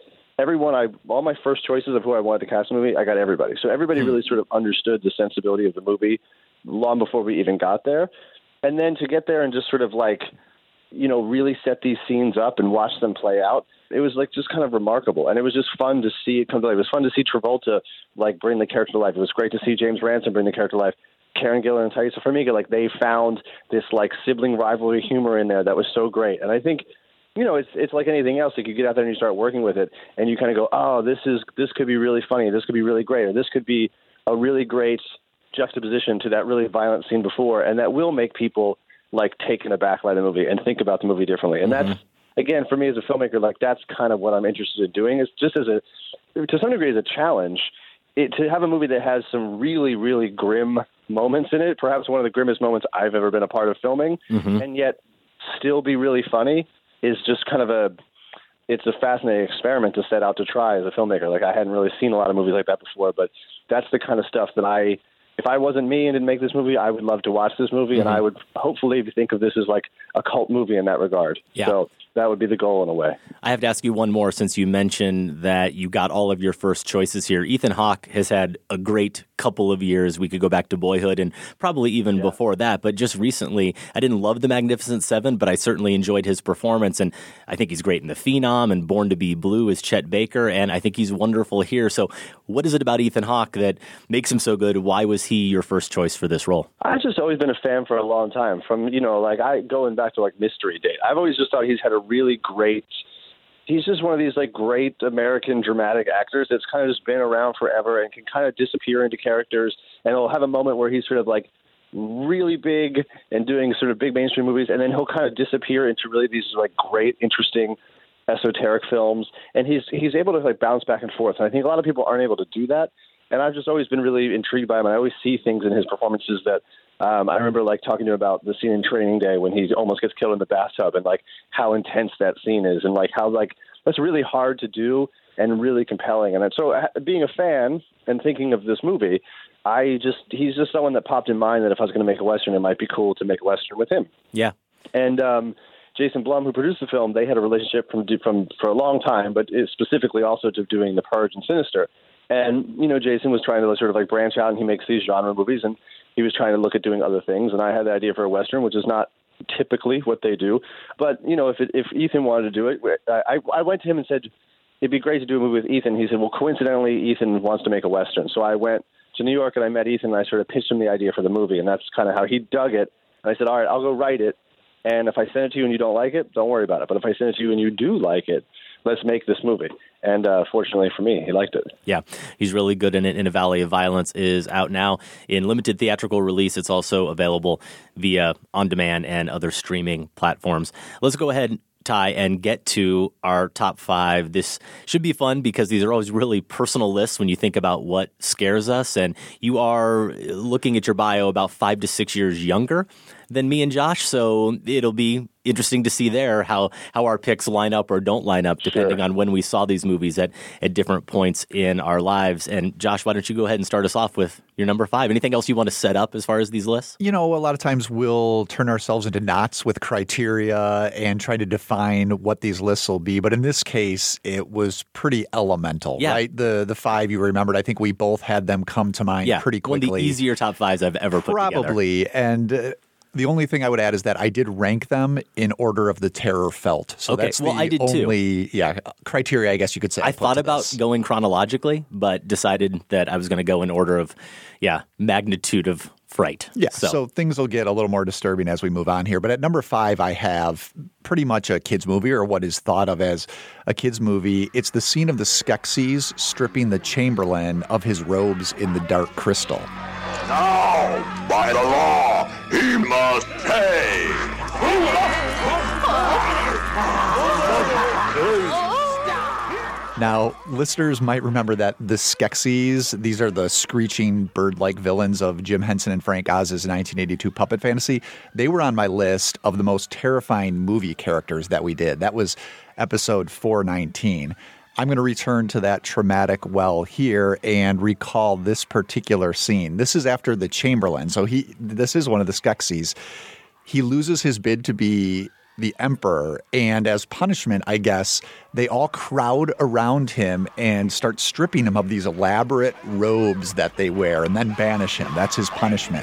all my first choices of who I wanted to cast in the movie, I got everybody. So everybody really sort of understood the sensibility of the movie long before we even got there. And then to get there and just sort of like, you know, really set these scenes up and watch them play out, it was like just kind of remarkable. And it was just fun to see it come to life. It was fun to see Travolta like bring the character to life. It was great to see James Ransone bring the character to life. Karen Gillan and Taissa Farmiga, like they found this like sibling rivalry humor in there that was so great. And I think, you know, it's like anything else. Like you get out there and you start working with it, and you kind of go, oh, this could be really funny. This could be really great, or this could be a really great juxtaposition to that really violent scene before, and that will make people like taken aback by the movie and think about the movie differently. And that's, again, for me as a filmmaker, like that's kind of what I'm interested in doing. Is just to some degree, as a challenge, to have a movie that has some really, really grim moments in it, perhaps one of the grimmest moments I've ever been a part of filming, and yet still be really funny, is just kind of it's a fascinating experiment to set out to try as a filmmaker. Like I hadn't really seen a lot of movies like that before, but that's the kind of stuff that if I wasn't me and didn't make this movie, I would love to watch this movie, and I would hopefully think of this as like a cult movie in that regard. Yeah. So that would be the goal in a way. I have to ask you one more, since you mentioned that you got all of your first choices here. Ethan Hawke has had a great couple of years. We could go back to Boyhood and probably even before that, but just recently, I didn't love The Magnificent Seven, but I certainly enjoyed his performance, and I think he's great in The Phenom, and Born to be Blue as Chet Baker, and I think he's wonderful here. So what is it about Ethan Hawke that makes him so good? Why was he your first choice for this role? I've just always been a fan for a long time. From, you know, like going back to like Mystery Date, I've always just thought he's had a really great, he's just one of these like great American dramatic actors that's kind of just been around forever and can kind of disappear into characters, and he'll have a moment where he's sort of like really big and doing sort of big mainstream movies, and then he'll kind of disappear into really these like great, interesting, esoteric films, and he's able to like bounce back and forth. And I think a lot of people aren't able to do that, and I've just always been really intrigued by him. I always see things in his performances that I remember like talking to him about the scene in Training Day when he almost gets killed in the bathtub, and like how intense that scene is, and like how like that's really hard to do and really compelling. And so being a fan and thinking of this movie, he's just someone that popped in mind that if I was going to make a Western, it might be cool to make a Western with him. Yeah. And Jason Blum, who produced the film, they had a relationship from for a long time, but specifically also to doing The Purge and Sinister. And, you know, Jason was trying to sort of like branch out, and he makes these genre movies, and he was trying to look at doing other things. And I had the idea for a Western, which is not typically what they do. But, you know, if Ethan wanted to do it, I went to him and said, it'd be great to do a movie with Ethan. He said, well, coincidentally, Ethan wants to make a Western. So I went to New York and I met Ethan, and I sort of pitched him the idea for the movie. And that's kind of how he dug it. And I said, all right, I'll go write it. And if I send it to you and you don't like it, don't worry about it. But if I send it to you and you do like it, let's make this movie. And fortunately for me, he liked it. Yeah, he's really good in it. In a Valley of Violence is out now in limited theatrical release. It's also available via on-demand and other streaming platforms. Let's go ahead Ty, and get to our top 5. This should be fun because these are always really personal lists when you think about what scares us. And you are, looking at your bio, about 5 to 6 years younger than me and Josh, so it'll be interesting to see there how our picks line up or don't line up depending on when we saw these movies at different points in our lives. And Josh, why don't you go ahead and start us off with your number 5? Anything else you want to set up as far as these lists? You know, a lot of times we'll turn ourselves into knots with criteria and try to define what these lists will be. But in this case, it was pretty elemental, right? The 5 you remembered, I think we both had them come to mind pretty quickly. One of the easier top 5s I've ever put together. Probably. And the only thing I would add is that I did rank them in order of the terror felt. So that's the I did only criteria, I guess you could say. I thought about going chronologically, but decided that I was going to go in order of, magnitude of fright. Yeah, so things will get a little more disturbing as we move on here. But at number 5, I have pretty much a kid's movie, or what is thought of as a kid's movie. It's the scene of the Skeksis stripping the Chamberlain of his robes in the Dark Crystal. Now, by the law, he must pay. Now, listeners might remember that the Skeksis, these are the screeching bird-like villains of Jim Henson and Frank Oz's 1982 Puppet Fantasy. They were on my list of the most terrifying movie characters that we did. That was episode 419. I'm going to return to that traumatic well here and recall this particular scene. This is after the Chamberlain. So this is one of the Skeksis. He loses his bid to be the emperor, and as punishment, I guess, they all crowd around him and start stripping him of these elaborate robes that they wear and then banish him. That's his punishment.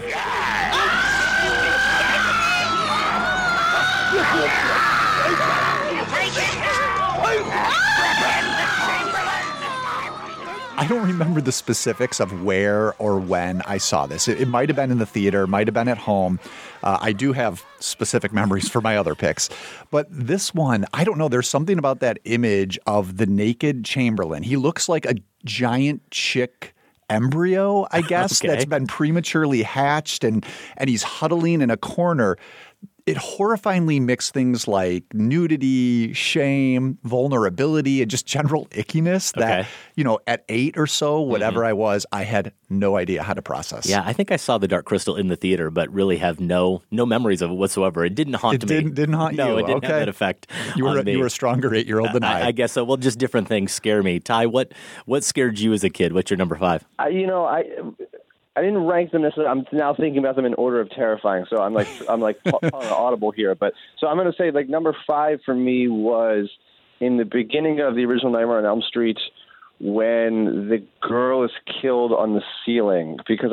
I don't remember the specifics of where or when I saw this. It might have been in the theater, might have been at home. I do have specific memories for my other picks. But this one, I don't know. There's something about that image of the naked Chamberlain. He looks like a giant chick embryo, I guess, that's been prematurely hatched, and he's huddling in a corner. It horrifyingly mixed things like nudity, shame, vulnerability, and just general ickiness that, at 8 or so, whatever I was, I had no idea how to process. Yeah, I think I saw The Dark Crystal in the theater, but really have no memories of it whatsoever. It didn't haunt me. It didn't haunt you? No, it didn't have that effect on me. You were a stronger 8-year-old than I. I guess so. Well, just different things scare me. Ty, what scared you as a kid? What's your number 5? I didn't rank them necessarily. I'm now thinking about them in order of terrifying. So I'm like audible here. But so I'm going to say like number 5 for me was in the beginning of the original Nightmare on Elm Street when the girl is killed on the ceiling, because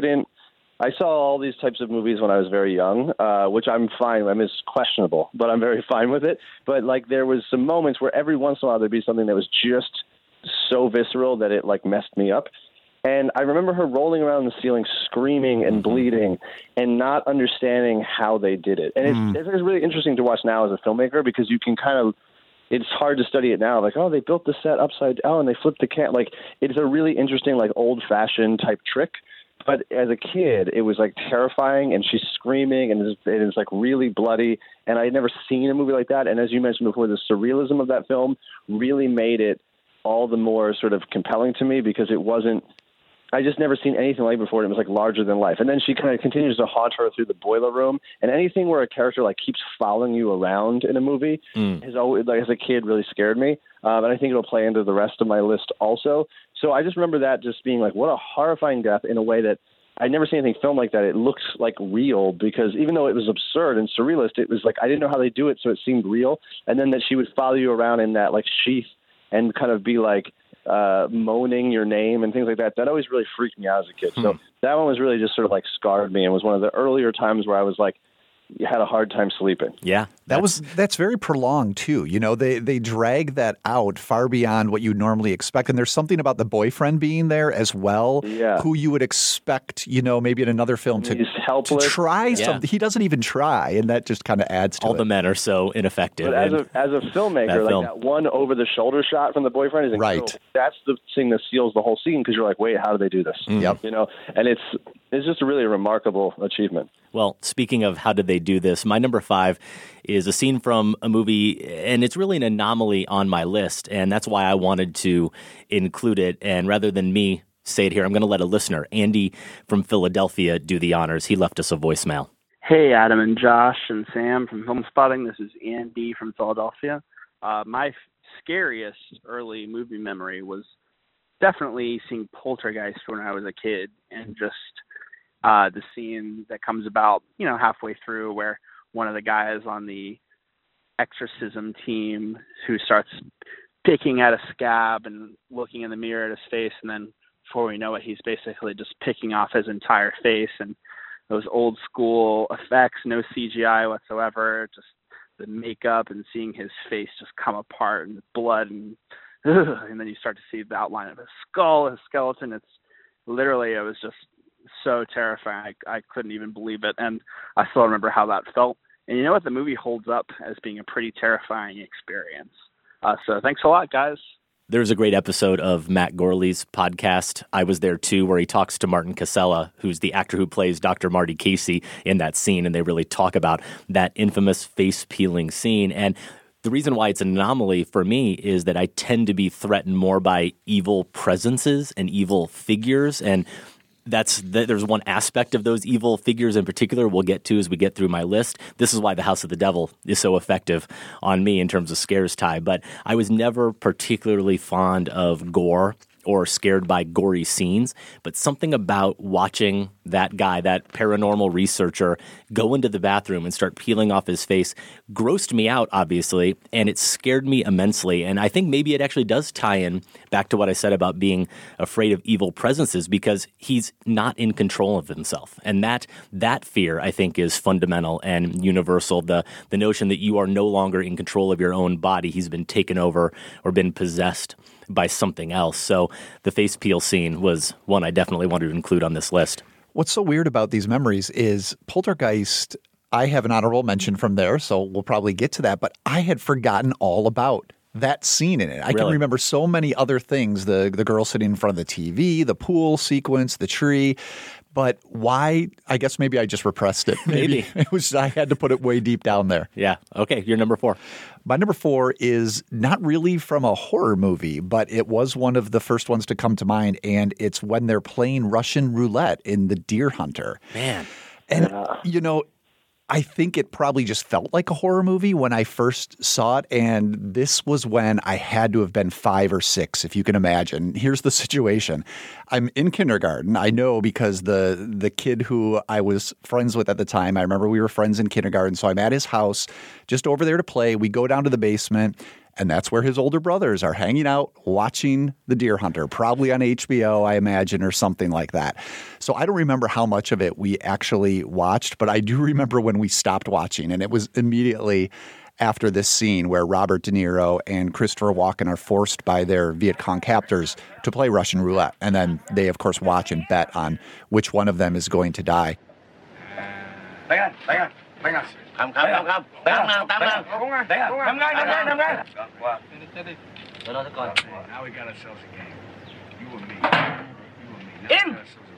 I saw all these types of movies when I was very young, which I'm fine. I mean, it's questionable, but I'm very fine with it. But like there was some moments where every once in a while there'd be something that was just so visceral that it like messed me up. And I remember her rolling around the ceiling, screaming and bleeding, and not understanding how they did it. And it's really interesting to watch now as a filmmaker, because you can it's hard to study it now. Like, oh, they built the set upside down and they flipped the camera. Like, it's a really interesting, like, old-fashioned type trick. But as a kid, it was, like, terrifying, and she's screaming, and it's like, really bloody. And I had never seen a movie like that. And as you mentioned before, the surrealism of that film really made it all the more sort of compelling to me, because it wasn't – I just never seen anything like it before. It was like larger than life. And then she kind of continues to haunt her through the boiler room. And anything where a character like keeps following you around in a movie has always, like as a kid, really scared me. And I think it'll play into the rest of my list also. So I just remember that just being like, what a horrifying death, in a way that I'd never seen anything filmed like that. It looks like real, because even though it was absurd and surrealist, it was like, I didn't know how they do it, so it seemed real. And then that she would follow you around in that like sheath and kind of be like, moaning your name and things like that. That always really freaked me out as a kid. So that one was really just sort of like scarred me, and was one of the earlier times where I was like, you had a hard time sleeping. Yeah. That's very prolonged too. You know, they drag that out far beyond what you normally expect. And there's something about the boyfriend being there as well, who you would expect, you know, maybe in another film to try something. He doesn't even try, and that just kind of adds to it. All the men are so ineffective. But as a filmmaker, like that one over-the-shoulder shot from the boyfriend is incredible. Right. That's the thing that seals the whole scene, because you're like, wait, how do they do this? Yep. You know, and it's just a really remarkable achievement. Well, speaking of how did they do this, my number 5 is is a scene from a movie, and it's really an anomaly on my list, and that's why I wanted to include it. And rather than me say it here, I'm going to let a listener, Andy from Philadelphia, do the honors. He left us a voicemail. Hey, Adam and Josh and Sam from Film Spotting. This is Andy from Philadelphia. My scariest early movie memory was definitely seeing Poltergeist when I was a kid, and just the scene that comes about, halfway through, where one of the guys on the exorcism team who starts picking at a scab and looking in the mirror at his face, and then before we know it, he's basically just picking off his entire face, and those old school effects, no CGI whatsoever, just the makeup and seeing his face just come apart and the blood and then you start to see the outline of his skull, his skeleton. It was just so terrifying. I couldn't even believe it. And I still remember how that felt. And you know what? The movie holds up as being a pretty terrifying experience. So thanks a lot, guys. There's a great episode of Matt Gorley's podcast, I Was There Too, where he talks to Martin Casella, who's the actor who plays Dr. Marty Casey in that scene, and they really talk about that infamous face-peeling scene. And the reason why it's an anomaly for me is that I tend to be threatened more by evil presences and evil figures, and there's one aspect of those evil figures in particular we'll get to as we get through my list. This is why The House of the Devil is so effective on me in terms of scares, Ty. But I was never particularly fond of gore or scared by gory scenes, but something about watching that guy, that paranormal researcher, go into the bathroom and start peeling off his face grossed me out, obviously, and it scared me immensely. And I think maybe it actually does tie in back to what I said about being afraid of evil presences, because he's not in control of himself. And that fear, I think, is fundamental and universal. The notion that you are no longer in control of your own body. He's been taken over or been possessed by something else. So the face peel scene was one I definitely wanted to include on this list. What's so weird about these memories is Poltergeist, I have an honorable mention from there, so we'll probably get to that, but I had forgotten all about that scene in it. I can remember so many other things, the girl sitting in front of the TV, the pool sequence, the tree. But why? I guess maybe I just repressed it. Maybe. I had to put it way deep down there. Yeah. Okay. Your number 4. My number 4 is not really from a horror movie, but it was one of the first ones to come to mind. And it's when they're playing Russian roulette in The Deer Hunter. Man. And, I think it probably just felt like a horror movie when I first saw it, and this was when I had to have been 5 or 6, if you can imagine. Here's the situation. I'm in kindergarten. I know because the kid who I was friends with at the time, I remember we were friends in kindergarten, so I'm at his house just over there to play. We go down to the basement, and that's where his older brothers are hanging out watching The Deer Hunter, probably on HBO, I imagine, or something like that. So I don't remember how much of it we actually watched, but I do remember when we stopped watching, and it was immediately after this scene where Robert De Niro and Christopher Walken are forced by their Viet Cong captors to play Russian roulette. And then they, of course, watch and bet on which one of them is going to die. Bang on. Come. Now we got ourselves a game. You and me. In.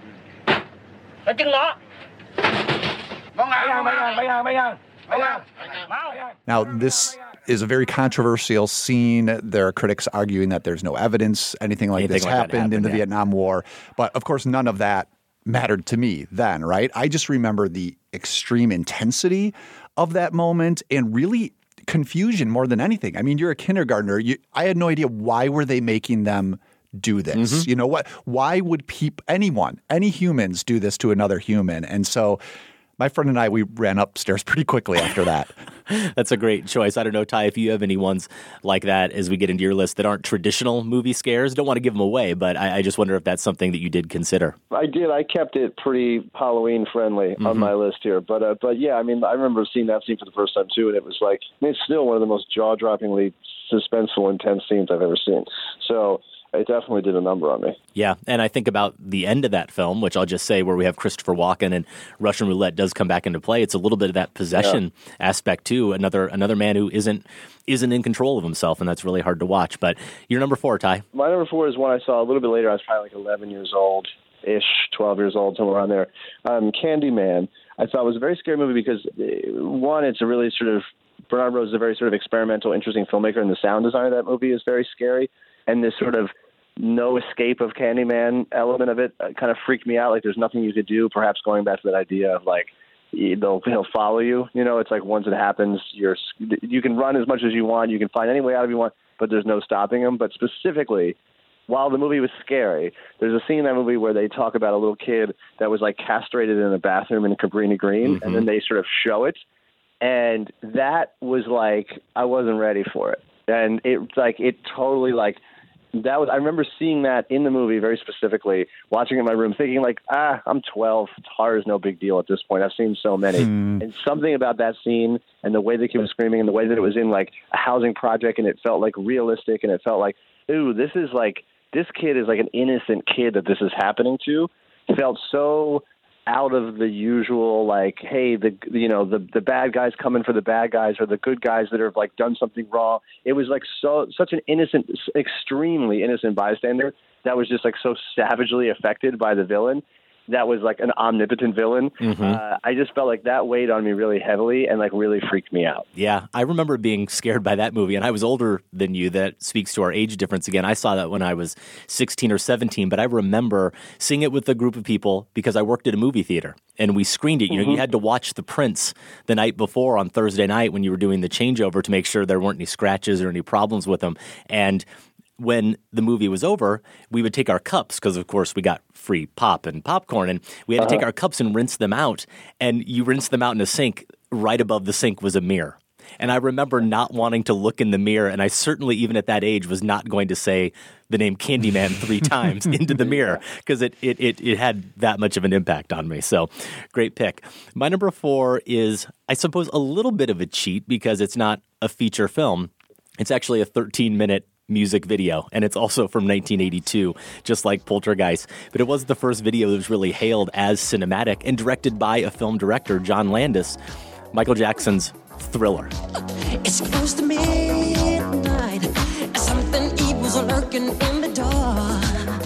Now, this is a very controversial scene. There are critics arguing that there's no evidence anything like this happened in the Vietnam War. But, of course, none of that mattered to me then, right? I just remember the extreme intensity of that moment and really confusion more than anything. I mean, you're a kindergartner. I had no idea why were they making them do this. Mm-hmm. You know what? Why would any humans do this to another human? And so my friend and I, we ran upstairs pretty quickly after that. That's a great choice. I don't know, Ty, if you have any ones like that as we get into your list that aren't traditional movie scares. Don't want to give them away, but I just wonder if that's something that you did consider. I did. I kept it pretty Halloween friendly on my list here. But yeah, I mean, I remember seeing that scene for the first time too, and it was like, it's still one of the most jaw-droppingly suspenseful, intense scenes I've ever seen. So it definitely did a number on me. Yeah, and I think about the end of that film, which I'll just say where we have Christopher Walken and Russian roulette does come back into play. It's a little bit of that possession aspect too. Another man who isn't in control of himself, and that's really hard to watch. But your number 4, Ty. My number 4 is one I saw a little bit later. I was probably like 11 years old-ish, 12 years old, somewhere around there. Candyman. I thought it was a very scary movie because, one, it's a really sort of Bernard Rose is a very sort of experimental, interesting filmmaker, and the sound design of that movie is very scary. And this sort of no escape of Candyman element of it kind of freaked me out. Like there's nothing you could do. Perhaps going back to that idea of like he'll follow you. You know, it's like once it happens, you can run as much as you want. You can find any way out if you want, but there's no stopping him. But specifically, while the movie was scary, there's a scene in that movie where they talk about a little kid that was like castrated in a bathroom in Cabrini Green, and then they sort of show it. And that was like, I wasn't ready for it. And it totally like, that was, I remember seeing that in the movie very specifically, watching it in my room, thinking like, I'm 12. Horror is no big deal at this point. I've seen so many. And something about that scene and the way the kid was screaming and the way that it was in like a housing project and it felt like realistic and it felt like, ooh, this kid is like an innocent kid that this is happening to, felt so out of the usual, like, hey, the bad guys coming for the bad guys or the good guys that have like done something wrong. It was like such an innocent, extremely innocent bystander that was just like so savagely affected by the villain. That was like an omnipotent villain. I just felt like that weighed on me really heavily and like really freaked me out. Yeah, I remember being scared by that movie, and I was older than you. That speaks to our age difference again. I saw that when I was 16 or 17, but I remember seeing it with a group of people because I worked at a movie theater, and we screened it. You know, you had to watch The Prince the night before on Thursday night when you were doing the changeover to make sure there weren't any scratches or any problems with them. And when the movie was over, we would take our cups because, of course, we got free pop and popcorn, and we had to take our cups and rinse them out. And you rinse them out in a sink. Right above the sink was a mirror. And I remember not wanting to look in the mirror, and I certainly, even at that age, was not going to say the name Candyman 3 times into the mirror because it had that much of an impact on me. So, great pick. My number 4 is, I suppose, a little bit of a cheat because it's not a feature film. It's actually a 13-minute music video, and it's also from 1982, just like Poltergeist. But it was the first video that was really hailed as cinematic and directed by a film director, John Landis, Michael Jackson's Thriller. It's close to midnight. Something evil's lurking in the dark.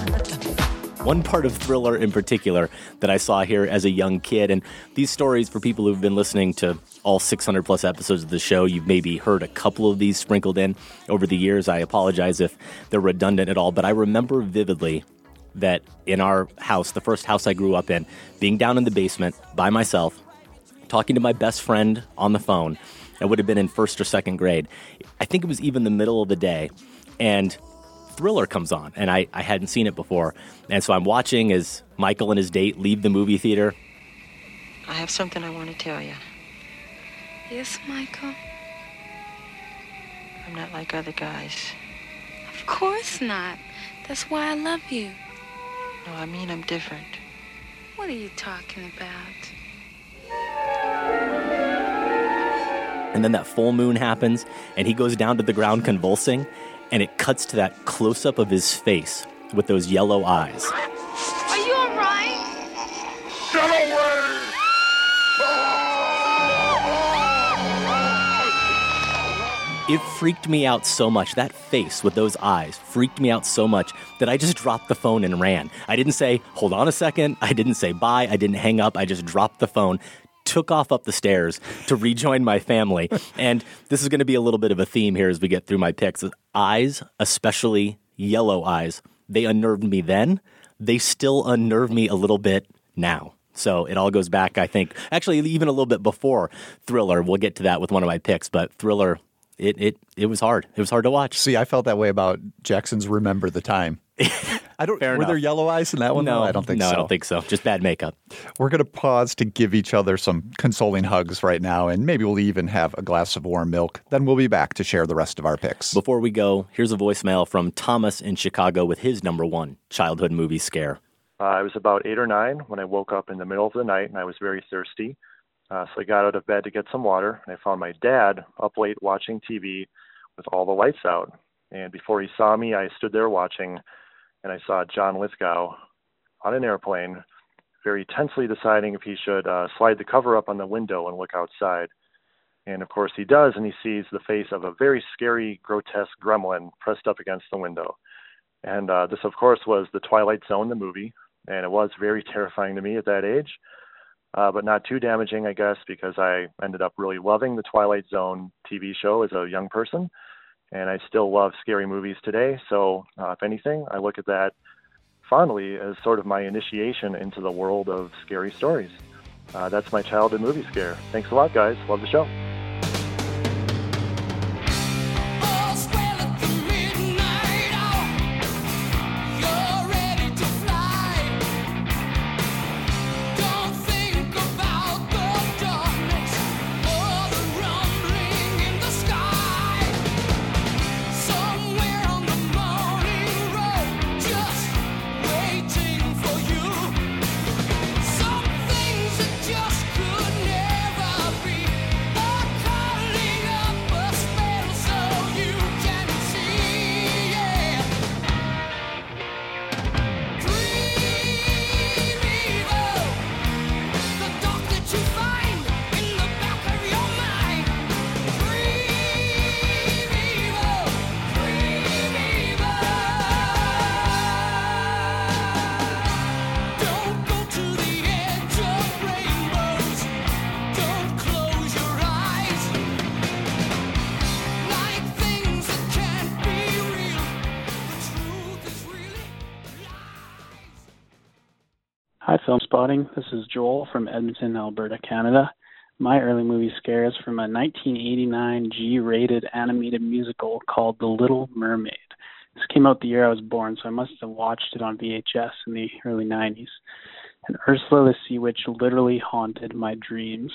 One part of Thriller in particular that I saw here as a young kid, and these stories for people who've been listening to all 600 plus episodes of the show, you've maybe heard a couple of these sprinkled in over the years. I apologize if they're redundant at all, but I remember vividly that in our house, the first house I grew up in, being down in the basement by myself, talking to my best friend on the phone. I would have been in first or second grade. I think it was even the middle of the day, and Thriller comes on, and I hadn't seen it before. And so I'm watching as Michael and his date leave the movie theater. I have something I want to tell you. Yes, Michael? I'm not like other guys. Of course not. That's why I love you. No, I mean I'm different. What are you talking about? And then that full moon happens, and he goes down to the ground convulsing, and it cuts to that close-up of his face with those yellow eyes. Are you all right? Get away! It freaked me out so much. That face with those eyes freaked me out so much that I just dropped the phone and ran. I didn't say, hold on a second. I didn't say bye. I didn't hang up. I just dropped the phone, took off up the stairs to rejoin my family. And this is going to be a little bit of a theme here as we get through my picks. Eyes, especially yellow eyes, they unnerved me then. They still unnerve me a little bit now. So it all goes back, I think, actually even a little bit before Thriller. We'll get to that with one of my picks, but Thriller, it was hard. It was hard to watch. See, I felt that way about Jackson's Remember the Time. Were there yellow eyes in that one? No, I don't think so. No, I don't think so. Just bad makeup. We're going to pause to give each other some consoling hugs right now, and maybe we'll even have a glass of warm milk. Then we'll be back to share the rest of our picks. Before we go, here's a voicemail from Thomas in Chicago with his number 1 childhood movie scare. I was about 8 or 9 when I woke up in the middle of the night, and I was very thirsty. So I got out of bed to get some water, and I found my dad up late watching TV with all the lights out. And before he saw me, I stood there watching, and I saw John Lithgow on an airplane, very tensely deciding if he should slide the cover up on the window and look outside. And, of course, he does, and he sees the face of a very scary, grotesque gremlin pressed up against the window. And this, of course, was The Twilight Zone, the movie, and it was very terrifying to me at that age. but not too damaging, I guess, because I ended up really loving the Twilight Zone TV show as a young person, and I still love scary movies today. So if anything, I look at that fondly as sort of my initiation into the world of scary stories. That's my childhood movie scare. Thanks a lot, guys. Love the show. Hi, Film Spotting. This is Joel from Edmonton, Alberta, Canada. My early movie scare is from a 1989 G-rated animated musical called The Little Mermaid. This came out the year I was born, so I must have watched it on VHS in the early 90s. And Ursula the Sea Witch literally haunted my dreams.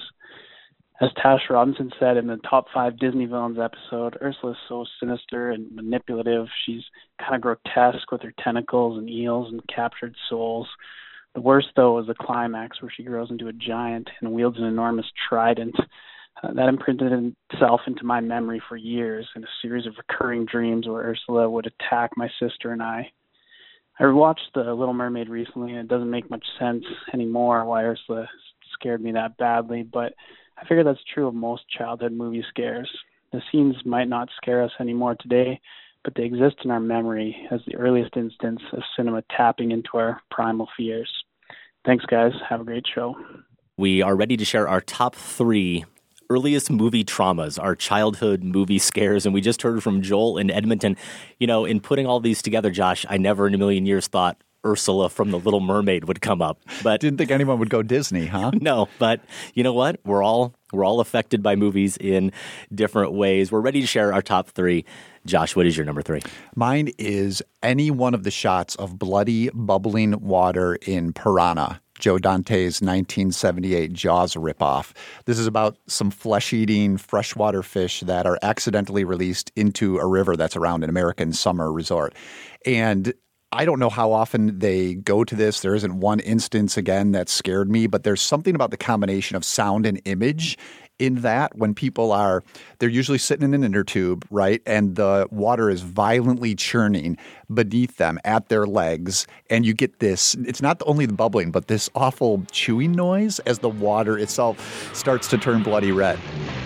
As Tash Robinson said in the Top 5 Disney Villains episode, Ursula is so sinister and manipulative. She's kind of grotesque with her tentacles and eels and captured souls. The worst, though, is the climax where she grows into a giant and wields an enormous trident. That imprinted itself into my memory for years in a series of recurring dreams where Ursula would attack my sister and I. I rewatched The Little Mermaid recently, and it doesn't make much sense anymore why Ursula scared me that badly, but I figure that's true of most childhood movie scares. The scenes might not scare us anymore today, but they exist in our memory as the earliest instance of cinema tapping into our primal fears. Thanks, guys. Have a great show. We are ready to share our top 3 earliest movie traumas, our childhood movie scares, and we just heard from Joel in Edmonton. You know, in putting all these together, Josh, I never in a million years thought Ursula from The Little Mermaid would come up. But didn't think anyone would go Disney, huh? No, but you know what? We're all affected by movies in different ways. We're ready to share our top 3. Josh, what is your number 3? Mine is any one of the shots of bloody, bubbling water in Piranha, Joe Dante's 1978 Jaws ripoff. This is about some flesh-eating freshwater fish that are accidentally released into a river that's around an American summer resort. And I don't know how often they go to this. There isn't one instance, again, that scared me, but there's something about the combination of sound and image in that when people they're usually sitting in an inner tube, right? And the water is violently churning beneath them at their legs. And you get this, it's not only the bubbling, but this awful chewing noise as the water itself starts to turn bloody red.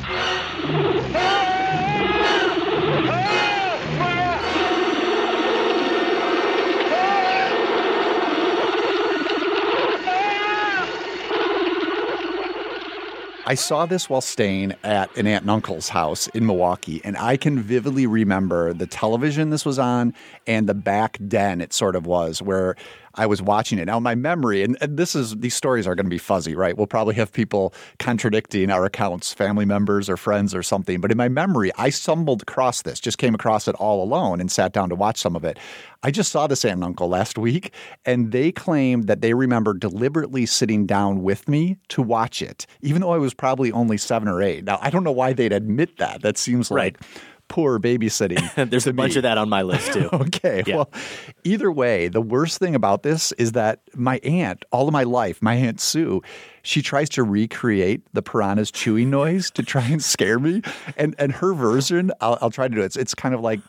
I saw this while staying at an aunt and uncle's house in Milwaukee, and I can vividly remember the television this was on and the back den it sort of was where I was watching it. Now, my memory, and these stories are going to be fuzzy, right? We'll probably have people contradicting our accounts, family members or friends or something. But in my memory, I stumbled across this, just came across it all alone and sat down to watch some of it. I just saw this aunt and uncle last week, and they claimed that they remember deliberately sitting down with me to watch it, even though I was probably only 7 or 8. Now, I don't know why they'd admit that. That seems like poor babysitting. There's a bunch of that on my list, too. Okay. Yeah. Well, either way, the worst thing about this is that my aunt, all of my life, my Aunt Sue, she tries to recreate the piranha's chewing noise to try and scare me. And her version, I'll try to do it. It's kind of like...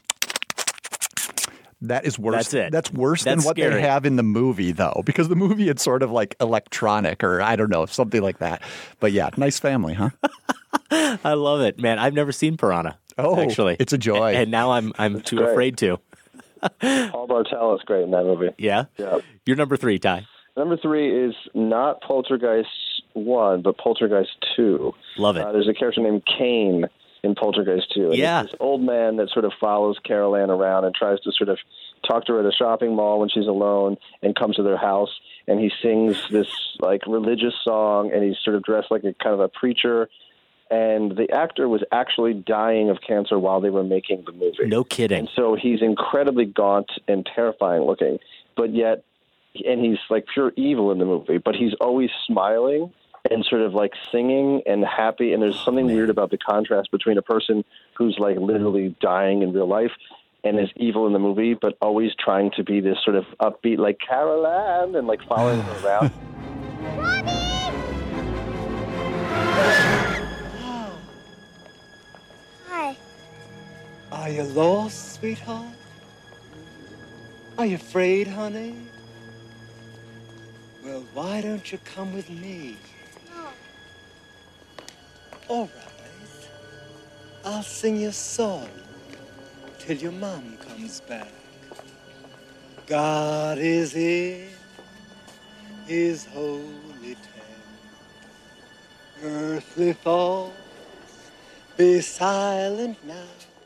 That is worse. That's it. That's worse than what they have in the movie, though, because the movie, it's sort of like electronic or I don't know, something like that. But yeah, nice family, huh? I love it, man. I've never seen Piranha. Oh, actually, it's a joy. And now I'm too afraid to. Paul Bartel is great in that movie. Yeah? Yeah. You're number 3, Ty. Number 3 is not Poltergeist 1, but Poltergeist 2. Love it. There's a character named Kane in Poltergeist 2. And Yeah. it's this old man that sort of follows Carol Ann around and tries to sort of talk to her at a shopping mall when she's alone and comes to their house. And he sings this like religious song, and he's sort of dressed like a kind of a preacher. And the actor was actually dying of cancer while they were making the movie. No kidding. And so he's incredibly gaunt and terrifying looking, but yet, and he's like pure evil in the movie, but he's always smiling and sort of like singing and happy. And there's something weird about the contrast between a person who's like literally dying in real life and is evil in the movie, but always trying to be this sort of upbeat, like Carol Ann, and like following her around. Hi. Are you lost, sweetheart? Are you afraid, honey? Well, why don't you come with me? No. All right. I'll sing you a song till your mom comes back. God is in his holy tent. Earthly thoughts, be silent now.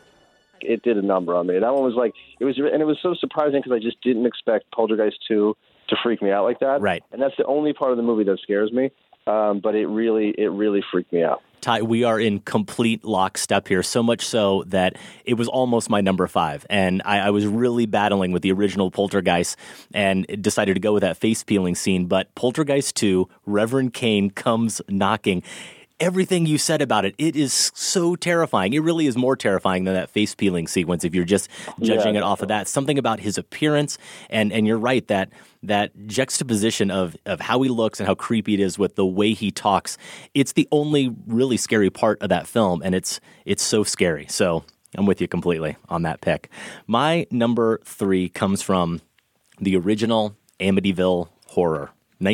It did a number on me. That one was like, it was so surprising because I just didn't expect Poltergeist 2 to freak me out like that. Right. And that's the only part of the movie that scares me. But it really freaked me out. Ty, we are in complete lockstep here, so much so that it was almost my number 5. And I was really battling with the original Poltergeist and decided to go with that face-peeling scene. But Poltergeist 2, Reverend Kane comes knocking. Everything you said about it, it is so terrifying. It really is more terrifying than that face-peeling sequence if you're just judging it off of that. Something about his appearance, and you're right, that juxtaposition of how he looks and how creepy it is with the way he talks, it's the only really scary part of that film, and it's so scary. So I'm with you completely on that pick. My number 3 comes from the original Amityville Horror.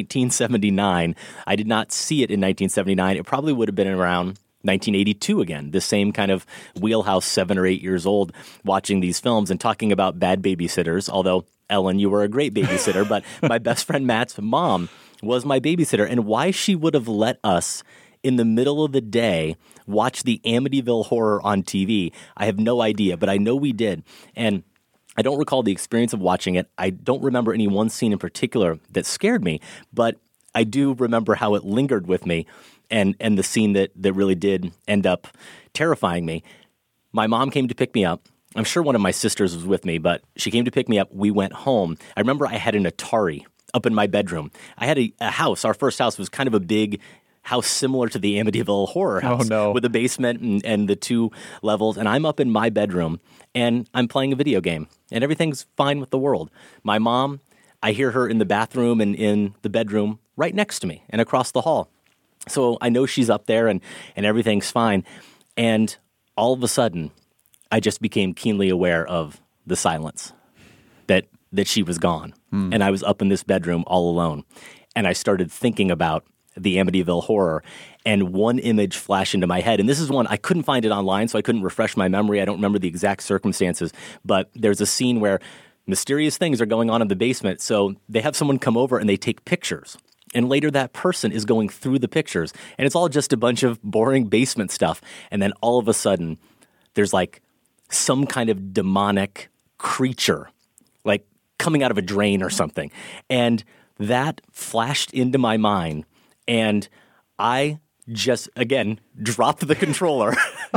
1979. I did not see it in 1979. It probably would have been around 1982 again, the same kind of wheelhouse, 7 or 8 years old, watching these films and talking about bad babysitters. Although, Ellen, you were a great babysitter, but my best friend Matt's mom was my babysitter. And why she would have let us, in the middle of the day, watch the Amityville Horror on TV, I have no idea, but I know we did. And I don't recall the experience of watching it. I don't remember any one scene in particular that scared me, but I do remember how it lingered with me and the scene that really did end up terrifying me. My mom came to pick me up. I'm sure one of my sisters was with me, but she came to pick me up. We went home. I remember I had an Atari up in my bedroom. I had a house. Our first house was kind of a big house similar to the Amityville Horror house. Oh, no. With a basement and the 2 levels. And I'm up in my bedroom, and I'm playing a video game, and everything's fine with the world. My mom, I hear her in the bathroom and in the bedroom right next to me and across the hall. So I know she's up there and everything's fine. And all of a sudden, I just became keenly aware of the silence, that she was gone. And I was up in this bedroom all alone. And I started thinking about the Amityville Horror, and one image flashed into my head. And this is one, I couldn't find it online, so I couldn't refresh my memory. I don't remember the exact circumstances, but there's a scene where mysterious things are going on in the basement. So they have someone come over and they take pictures. And later that person is going through the pictures, and it's all just a bunch of boring basement stuff. And then all of a sudden, there's like some kind of demonic creature, like coming out of a drain or something. And that flashed into my mind. And I just, again, dropped the controller,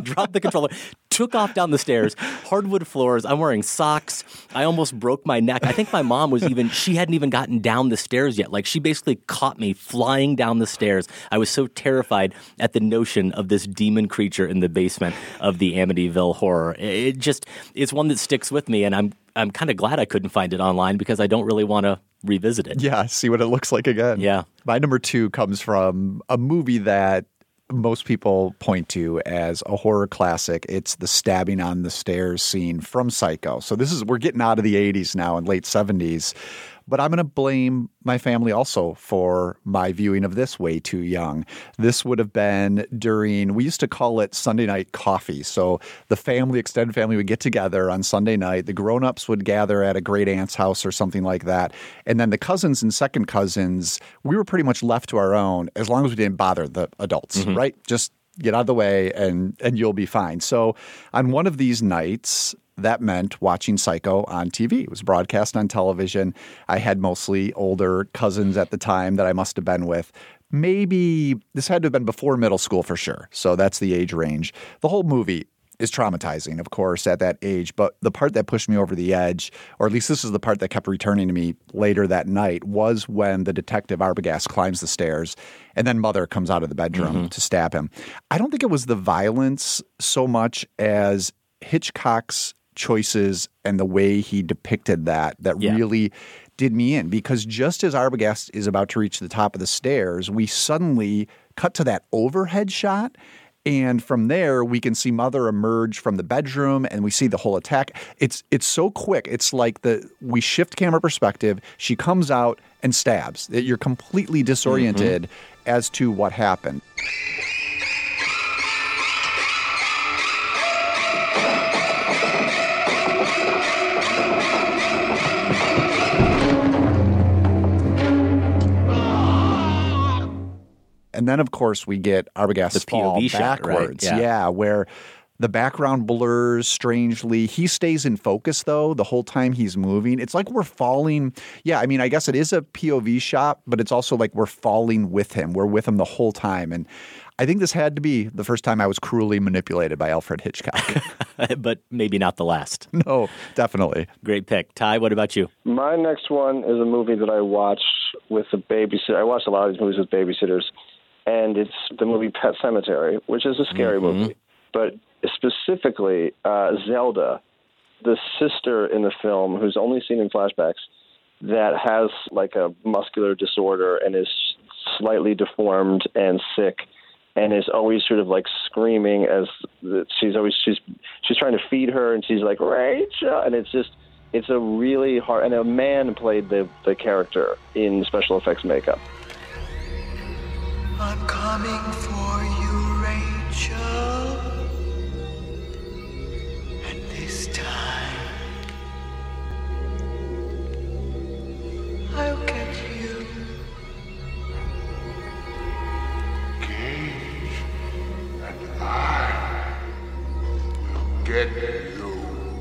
took off down the stairs, hardwood floors. I'm wearing socks. I almost broke my neck. I think my mom she hadn't even gotten down the stairs yet. Like, she basically caught me flying down the stairs. I was so terrified at the notion of this demon creature in the basement of the Amityville Horror. It's one that sticks with me, and I'm kind of glad I couldn't find it online because I don't really want to revisit it. Yeah, see what it looks like again. Yeah. My number 2 comes from a movie that most people point to as a horror classic. It's the stabbing on the stairs scene from Psycho. So we're getting out of the 80s now and late 70s. But I'm going to blame my family also for my viewing of this way too young. This would have been we used to call it Sunday night coffee. So the extended family would get together on Sunday night. The grown-ups would gather at a great aunt's house or something like that. And then the cousins and second cousins, we were pretty much left to our own as long as we didn't bother the adults, right? Just get out of the way and you'll be fine. So on one of these nights, that meant watching Psycho on TV. It was broadcast on television. I had mostly older cousins at the time that I must have been with. Maybe this had to have been before middle school for sure. So that's the age range. The whole movie is traumatizing, of course, at that age. But the part that pushed me over the edge, or at least this is the part that kept returning to me later that night, was when the detective Arbogast climbs the stairs and then Mother comes out of the bedroom to stab him. I don't think it was the violence so much as Hitchcock's choices and the way he depicted that really did me in, because just as Arbogast is about to reach the top of the stairs, we suddenly cut to that overhead shot. And from there, we can see Mother emerge from the bedroom and we see the whole attack. It's so quick. It's like we shift camera perspective. She comes out and stabs. You're completely disoriented as to what happened. And then, of course, we get Arbogast's fall POV shot, backwards. right? Yeah, where the background blurs strangely. He stays in focus, though, the whole time he's moving. It's like we're falling. Yeah, I mean, I guess it is a POV shot, but it's also like we're falling with him. We're with him the whole time. And I think this had to be the first time I was cruelly manipulated by Alfred Hitchcock. But maybe not the last. No, definitely. Great pick. Ty, what about you? My next one is a movie that I watched with a babysitter. I watched a lot of these movies with babysitters. And it's the movie Pet Sematary, which is a scary movie. But specifically, Zelda, the sister in the film, who's only seen in flashbacks, that has like a muscular disorder and is slightly deformed and sick, and is always sort of like screaming as she's trying to feed her, and she's like, Rachel, and it's a really hard. And a man played the character in special effects makeup. I'm coming for you, Rachel. And this time, I'll get you. Cage, and I will get you.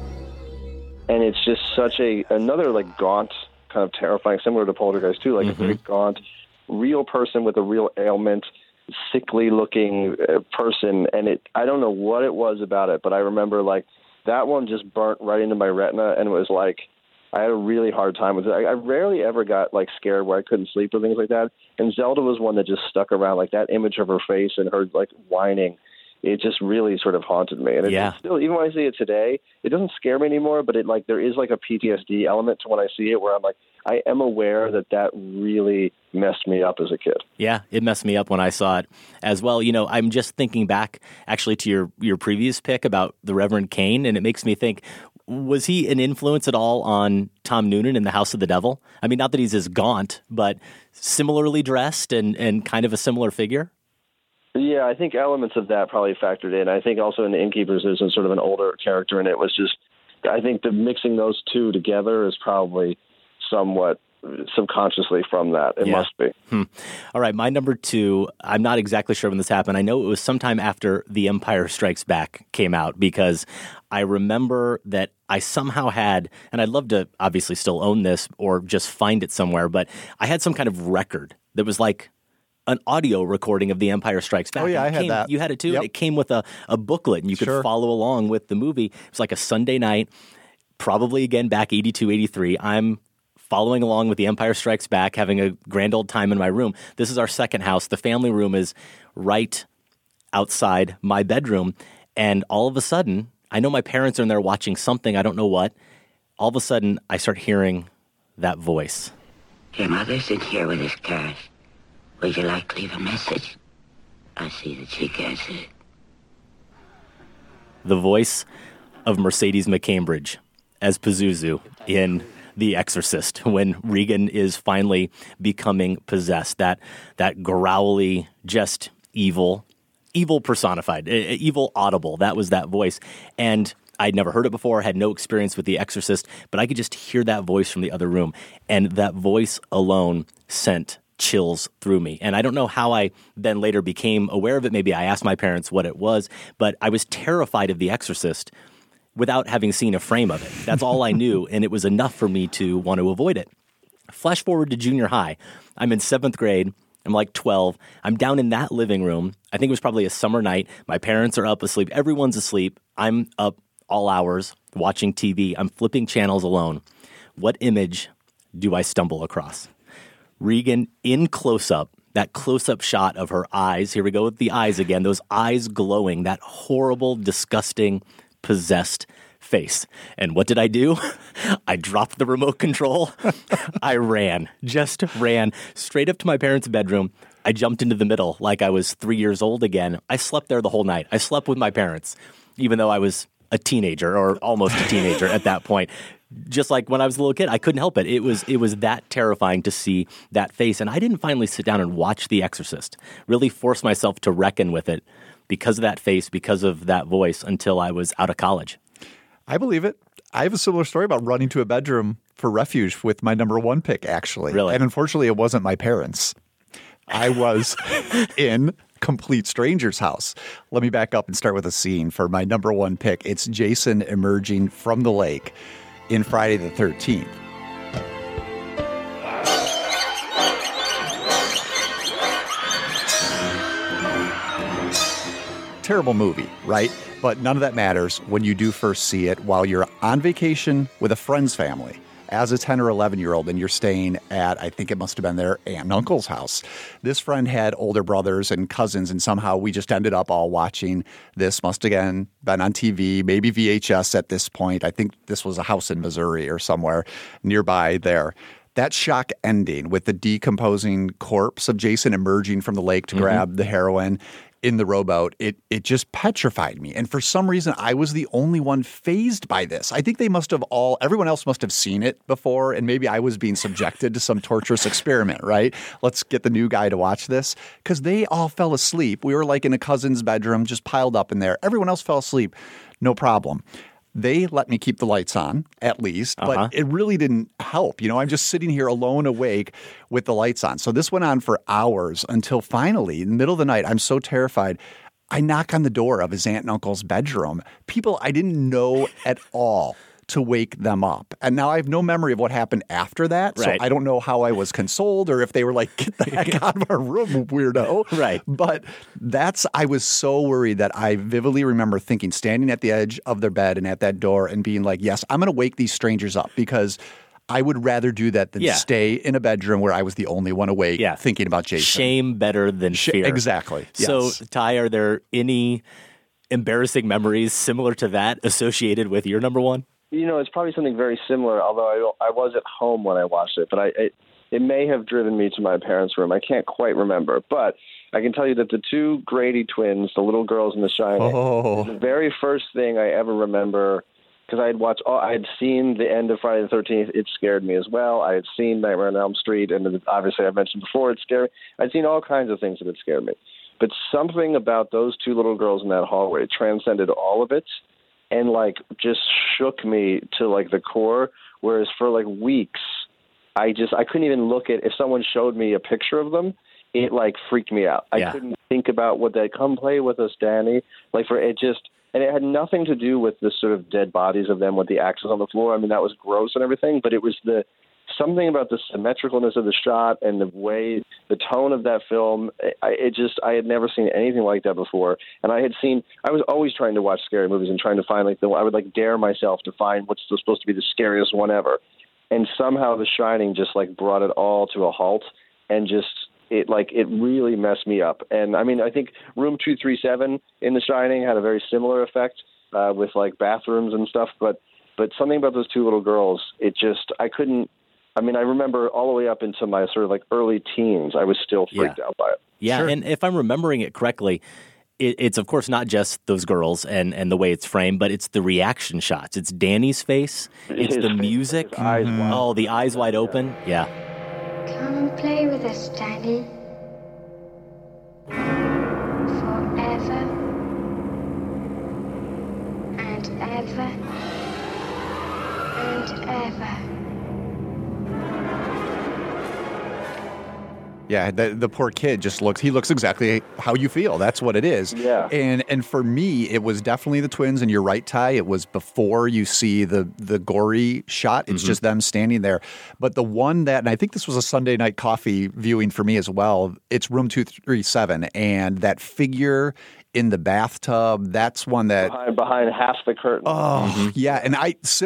And it's just such another like gaunt, kind of terrifying, similar to Poltergeist too, like a very gaunt, real person with a real ailment, sickly looking person. And I don't know what it was about it, but I remember like that one just burnt right into my retina, and it was like I had a really hard time with it. I rarely ever got like scared where I couldn't sleep or things like that. And Zelda was one that just stuck around, like that image of her face and her like whining. It just really sort of haunted me. And it's still, even when I see it today, it doesn't scare me anymore, but it like there is like a PTSD element to when I see it where I'm like, I am aware that really messed me up as a kid. Yeah, it messed me up when I saw it as well. You know, I'm just thinking back actually to your previous pick about the Reverend Kane, and it makes me think, was he an influence at all on Tom Noonan in The House of the Devil? I mean, not that he's as gaunt, but similarly dressed and kind of a similar figure? Yeah, I think elements of that probably factored in. I think also in The Innkeepers there's sort of an older character, and it was just, I think the mixing those two together is probably somewhat subconsciously from that. It must be. All right, my number two, I'm not exactly sure when this happened. I know it was sometime after The Empire Strikes Back came out, because I remember that I somehow had, and I'd love to obviously still own this or just find it somewhere, but I had some kind of record that was like an audio recording of The Empire Strikes Back. Oh, yeah, I had that. You had it too? Yep. It came with a booklet, and you could follow along with the movie. It was like a Sunday night, probably again back 82, 83. I'm following along with The Empire Strikes Back, having a grand old time in my room. This is our second house. The family room is right outside my bedroom. And all of a sudden, I know my parents are in there watching something, I don't know what. All of a sudden, I start hearing that voice. Your mother's in here with his cars. Would you like to leave a message? I see that she gets it. The voice of Mercedes McCambridge as Pazuzu in The Exorcist, when Regan is finally becoming possessed. That growly, just evil personified, evil audible. That was that voice. And I'd never heard it before, had no experience with The Exorcist, but I could just hear that voice from the other room. And that voice alone sent chills through me. And I don't know how I then later became aware of it. Maybe I asked my parents what it was, but I was terrified of The Exorcist without having seen a frame of it. That's all I knew, and it was enough for me to want to avoid it. Flash forward to junior high. I'm in 7th grade. I'm like 12. I'm down in that living room. I think it was probably a summer night. My parents are up asleep. Everyone's asleep. I'm up all hours watching TV. I'm flipping channels alone. What image do I stumble across? Regan in close-up, that close-up shot of her eyes. Here we go with the eyes again. Those eyes glowing, that horrible, disgusting, possessed face. And what did I do? I dropped the remote control. I just ran straight up to my parents' bedroom. I jumped into the middle like I was 3 years old again. I slept there the whole night. I slept with my parents, even though I was a teenager or almost a teenager at that point. Just like when I was a little kid, I couldn't help it. It was that terrifying to see that face. And I didn't finally sit down and watch The Exorcist, really force myself to reckon with it because of that face, because of that voice until I was out of college. I believe it. I have a similar story about running to a bedroom for refuge with my number one pick, actually. Really? And unfortunately, it wasn't my parents. I was in complete stranger's house. Let me back up and start with a scene for my number one pick. It's Jason emerging from the lake in Friday the 13th. Terrible movie, right? But none of that matters when you do first see it while you're on vacation with a friend's family as a 10 or 11-year-old, and you're staying at, I think it must have been their aunt and uncle's house. This friend had older brothers and cousins, and somehow we just ended up all watching this. Must again been on TV, maybe VHS at this point. I think this was a house in Missouri or somewhere nearby there. That shock ending with the decomposing corpse of Jason emerging from the lake to grab the heroin in the rowboat, it just petrified me. And for some reason, I was the only one fazed by this. I think everyone else must have seen it before, and maybe I was being subjected to some torturous experiment, right? Let's get the new guy to watch this. Because they all fell asleep. We were like in a cousin's bedroom, just piled up in there. Everyone else fell asleep. No problem. They let me keep the lights on, at least, but it really didn't help. You know, I'm just sitting here alone awake with the lights on. So this went on for hours until finally, in the middle of the night, I'm so terrified, I knock on the door of his aunt and uncle's bedroom. People I didn't know at all to wake them up. And now I have no memory of what happened after that. Right. So I don't know how I was consoled or if they were like, get the heck out of our room, weirdo. Right. But I was so worried that I vividly remember thinking, standing at the edge of their bed and at that door and being like, yes, I'm going to wake these strangers up because I would rather do that than stay in a bedroom where I was the only one awake thinking about Jason. Shame better than fear. Exactly. So, Ty, are there any embarrassing memories similar to that associated with your number one? You know, it's probably something very similar, although I was at home when I watched it, but it may have driven me to my parents' room. I can't quite remember, but I can tell you that the two Grady twins, the little girls in The Shining, the very first thing I ever remember, because I had seen the end of Friday the 13th, it scared me as well. I had seen Nightmare on Elm Street, and obviously I've mentioned before, it scared me. I'd seen all kinds of things that had scared me. But something about those two little girls in that hallway transcended all of it, and like just shook me to like the core. Whereas for like weeks, I couldn't even look at, if someone showed me a picture of them, it like freaked me out. I couldn't think about what they'd come play with us, Danny. And it had nothing to do with the sort of dead bodies of them with the axes on the floor. I mean, that was gross and everything, but it was something about the symmetricalness of the shot and the tone of that film. I had never seen anything like that before. And I was always trying to watch scary movies and trying to find I would like dare myself to find what's supposed to be the scariest one ever. And somehow The Shining just like brought it all to a halt, and it really messed me up. And I mean, I think Room 237 in The Shining had a very similar effect with like bathrooms and stuff, but something about those two little girls, I remember all the way up into my sort of like early teens, I was still freaked out by it. Yeah, sure. And if I'm remembering it correctly, it's of course not just those girls and the way it's framed, but it's the reaction shots. It's Danny's face. It's the music. Oh, the eyes wide open. Yeah. Come and play with us, Danny. Forever and ever and ever. Yeah, the poor kid just looks exactly how you feel. That's what it is. Yeah. And for me, it was definitely the twins, and you're right, Ty. It was before you see the gory shot. It's just them standing there. But the one that, and I think this was a Sunday night coffee viewing for me as well, it's Room 237, and that figure in the bathtub, that's one that... Behind half the curtain. Oh, yeah. And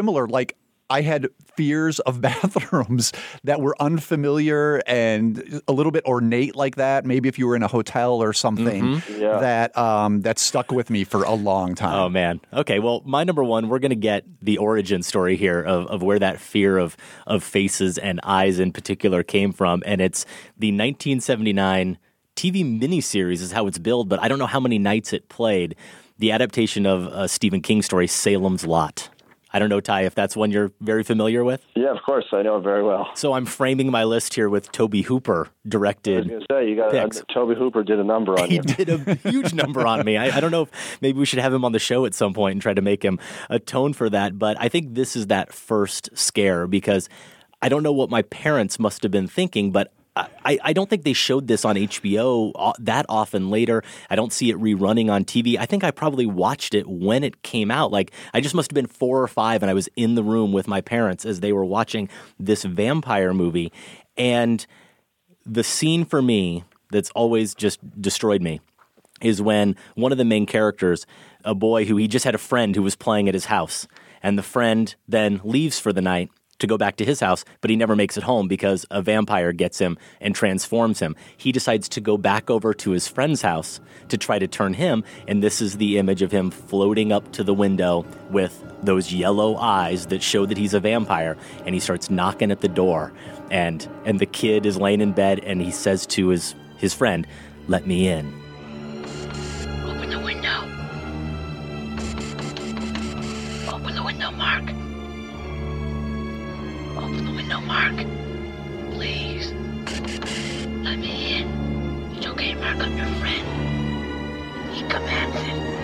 I had fears of bathrooms that were unfamiliar and a little bit ornate like that. Maybe if you were in a hotel or something that stuck with me for a long time. Oh, man. Okay, well, my number one, we're going to get the origin story here of where that fear of faces and eyes in particular came from. And it's the 1979 TV miniseries is how it's billed, but I don't know how many nights it played. The adaptation of a Stephen King story, Salem's Lot. I don't know, Ty, if that's one you're very familiar with. Yeah, of course. I know it very well. So I'm framing my list here with Tobe Hooper directed. I was going to say, Tobe Hooper did a number on you. He did a huge number on me. I don't know if maybe we should have him on the show at some point and try to make him atone for that. But I think this is that first scare because I don't know what my parents must have been thinking, but I don't think they showed this on HBO that often later. I don't see it rerunning on TV. I think I probably watched it when it came out. Like, I just must have been 4 or 5, and I was in the room with my parents as they were watching this vampire movie. And the scene for me that's always just destroyed me is when one of the main characters, a boy who he just had a friend who was playing at his house, and the friend then leaves for the night to go back to his house, but he never makes it home because a vampire gets him and transforms him. He decides to go back over to his friend's house to try to turn him, and this is the image of him floating up to the window with those yellow eyes that show that he's a vampire, and he starts knocking at the door, and the kid is laying in bed, and he says to his friend, "Let me in." Open the window. Open the window, Mark. Open the window, Mark. Please. Let me in. It's okay, Mark. I'm your friend. He commands it.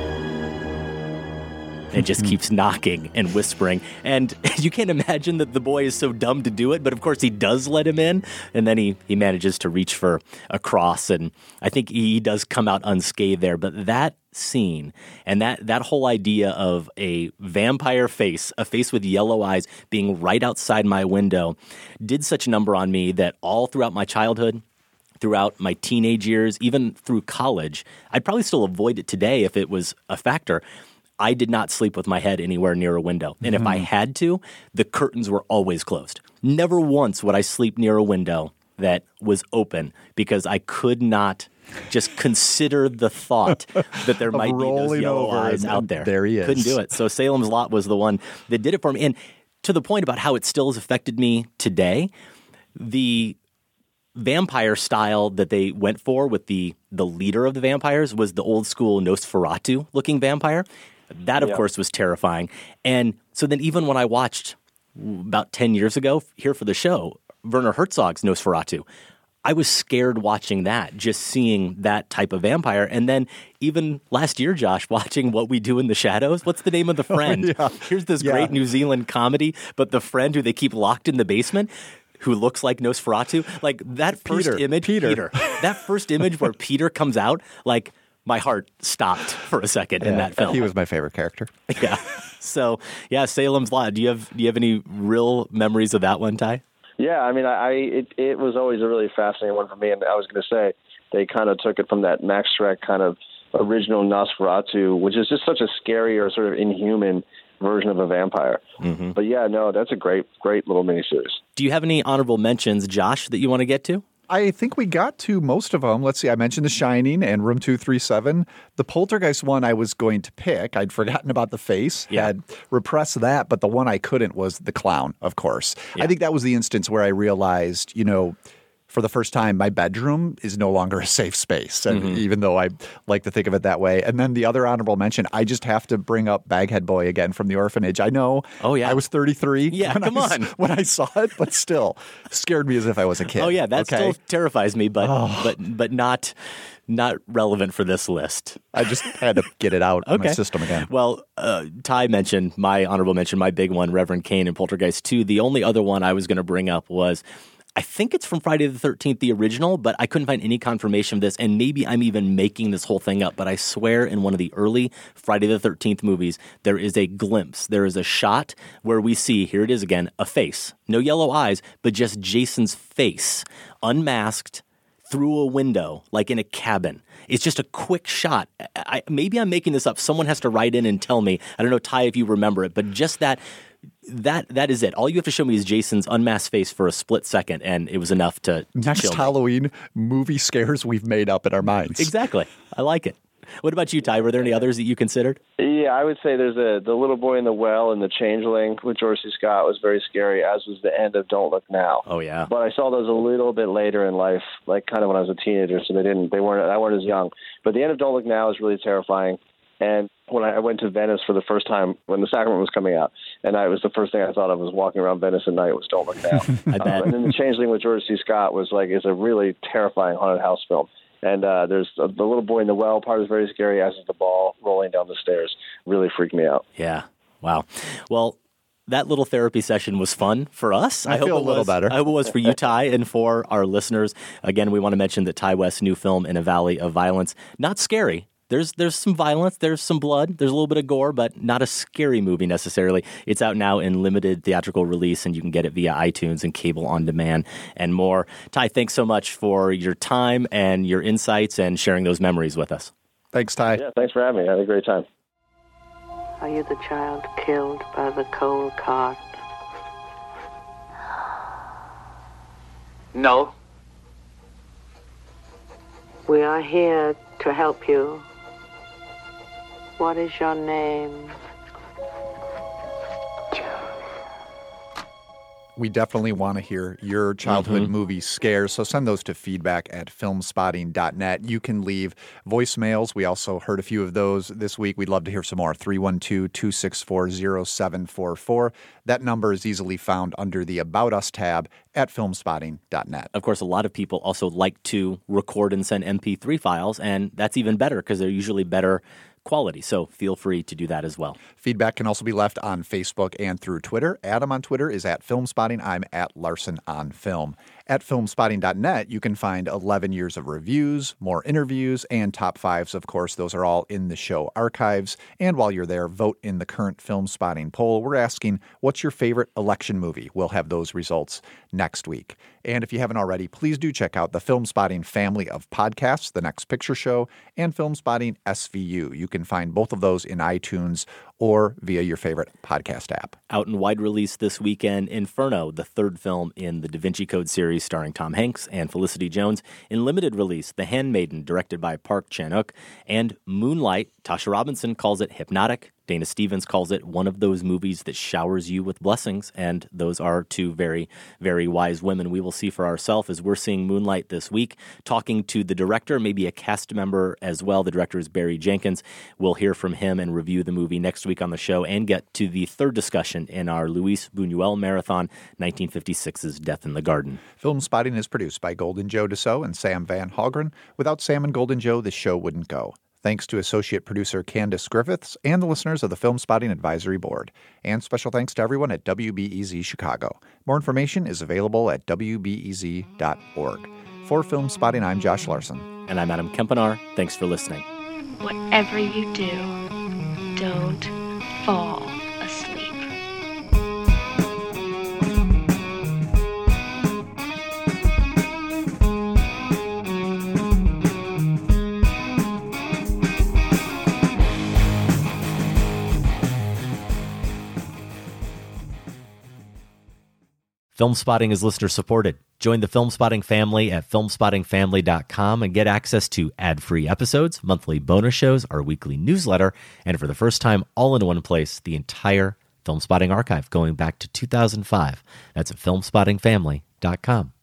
And just keeps knocking and whispering. And you can't imagine that the boy is so dumb to do it, but of course he does let him in. And then he manages to reach for a cross. And I think he does come out unscathed there. But that scene and that whole idea of a vampire face, a face with yellow eyes being right outside my window did such a number on me that all throughout my childhood, throughout my teenage years, even through college, I'd probably still avoid it today if it was a factor. I did not sleep with my head anywhere near a window. And if I had to, the curtains were always closed. Never once would I sleep near a window that was open because I could not just consider the thought that there might be those yellow eyes out there. There he is. Couldn't do it. So Salem's Lot was the one that did it for me. And to the point about how it still has affected me today, the vampire style that they went for with the leader of the vampires was the old school Nosferatu-looking vampire. That, of course, was terrifying. And so then even when I watched about 10 years ago here for the show, Werner Herzog's Nosferatu, I was scared watching that, just seeing that type of vampire. And then even last year, Josh, watching What We Do in the Shadows, what's the name of the friend? Here's this great New Zealand comedy, but the friend who they keep locked in the basement who looks like Nosferatu, like that first image, Peter. That first image where Peter comes out, like my heart stopped for a second in that film. He was my favorite character. Yeah. So, yeah, Salem's Lot. Do you have any real memories of that one, Ty? Yeah, I mean, it was always a really fascinating one for me, and I was going to say they kind of took it from that Max Schreck kind of original Nosferatu, which is just such a scary or sort of inhuman version of a vampire. Mm-hmm. But yeah, no, that's a great little miniseries. Do you have any honorable mentions, Josh, that you want to get to? I think we got to most of them. Let's see. I mentioned The Shining and Room 237. The Poltergeist one I was going to pick. I'd forgotten about the face. Had repressed that, but the one I couldn't was the clown, of course. Yeah. I think that was the instance where I realized, for the first time, my bedroom is no longer a safe space, and even though I like to think of it that way. And then the other honorable mention, I just have to bring up Baghead Boy again from The Orphanage. I know I was 33 when I saw it, but still scared me as if I was a kid. Oh, yeah, that still terrifies me, but not relevant for this list. I just had to get it out of my system again. Well, Ty mentioned my honorable mention, my big one, Reverend Kane in Poltergeist 2. The only other one I was going to bring up was, I think it's from Friday the 13th, the original, but I couldn't find any confirmation of this, and maybe I'm even making this whole thing up, but I swear in one of the early Friday the 13th movies, there is a glimpse, there is a shot where we see, here it is again, a face. No yellow eyes, but just Jason's face, unmasked, through a window, like in a cabin. It's just a quick shot. Maybe I'm making this up. Someone has to write in and tell me. I don't know, Ty, if you remember it, but just that is it. All you have to show me is Jason's unmasked face for a split second, and it was enough to Next Halloween, movie scares we've made up in our minds. Exactly. I like it. What about you, Ty? Were there any others that you considered? Yeah, I would say there's the little boy in the well and the changeling with George C. Scott was very scary, as was the end of Don't Look Now. Oh yeah. But I saw those a little bit later in life, like kind of when I was a teenager, so I weren't as young. But the end of Don't Look Now is really terrifying. And when I went to Venice for the first time, when The Sacrament was coming out, and it was the first thing I thought of was walking around Venice at night was Don't Look Now. And then The Changeling with George C. Scott is a really terrifying haunted house film. And there's the little boy in the well part is very scary, as is the ball rolling down the stairs. Really freaked me out. Yeah. Wow. Well, that little therapy session was fun for us. I feel a little better. I hope it was for you, Ty, and for our listeners. Again, we want to mention that Ty West's new film, In a Valley of Violence, not scary. There's some violence, there's some blood, there's a little bit of gore, but not a scary movie necessarily. It's out now in limited theatrical release, and you can get it via iTunes and cable on demand and more. Ty, thanks so much for your time and your insights and sharing those memories with us. Thanks, Ty. Yeah, thanks for having me. I had a great time. Are you the child killed by the coal cart? No. We are here to help you. What is your name? We definitely want to hear your childhood movie scares, so send those to feedback@filmspotting.net. You can leave voicemails. We also heard a few of those this week. We'd love to hear some more. 312-264-0744. That number is easily found under the About Us tab at filmspotting.net. Of course, a lot of people also like to record and send MP3 files, and that's even better because they're usually better quality. So feel free to do that as well. Feedback can also be left on Facebook and through Twitter. Adam on Twitter is at Filmspotting. I'm at Larson on Film. At filmspotting.net, you can find 11 years of reviews, more interviews, and top fives. Of course, those are all in the show archives. And while you're there, vote in the current Film Spotting poll. We're asking, what's your favorite election movie? We'll have those results next week. And if you haven't already, please do check out the Film Spotting family of podcasts, The Next Picture Show, and Film Spotting SVU. You can find both of those in iTunes or via your favorite podcast app. Out in wide release this weekend, Inferno, the third film in the Da Vinci Code series starring Tom Hanks and Felicity Jones. In limited release, The Handmaiden, directed by Park Chan-wook, and Moonlight. Tasha Robinson calls it hypnotic. Dana Stevens calls it one of those movies that showers you with blessings, and those are two very, very wise women. We will see for ourselves as we're seeing Moonlight this week, talking to the director, maybe a cast member as well. The director is Barry Jenkins. We'll hear from him and review the movie next week on the show and get to the third discussion in our Luis Buñuel marathon, 1956's Death in the Garden. Film Spotting is produced by Golden Joe Dassault and Sam Van Hallgren. Without Sam and Golden Joe, this show wouldn't go. Thanks to associate producer Candace Griffiths and the listeners of the Film Spotting Advisory Board. And special thanks to everyone at WBEZ Chicago. More information is available at wbez.org. For Film Spotting, I'm Josh Larson. And I'm Adam Kempenaar. Thanks for listening. Whatever you do, don't fall asleep. Film Spotting is listener supported. Join the Film Spotting family at filmspottingfamily.com and get access to ad-free episodes, monthly bonus shows, our weekly newsletter, and for the first time, all in one place, the entire Film Spotting archive going back to 2005. That's at filmspottingfamily.com.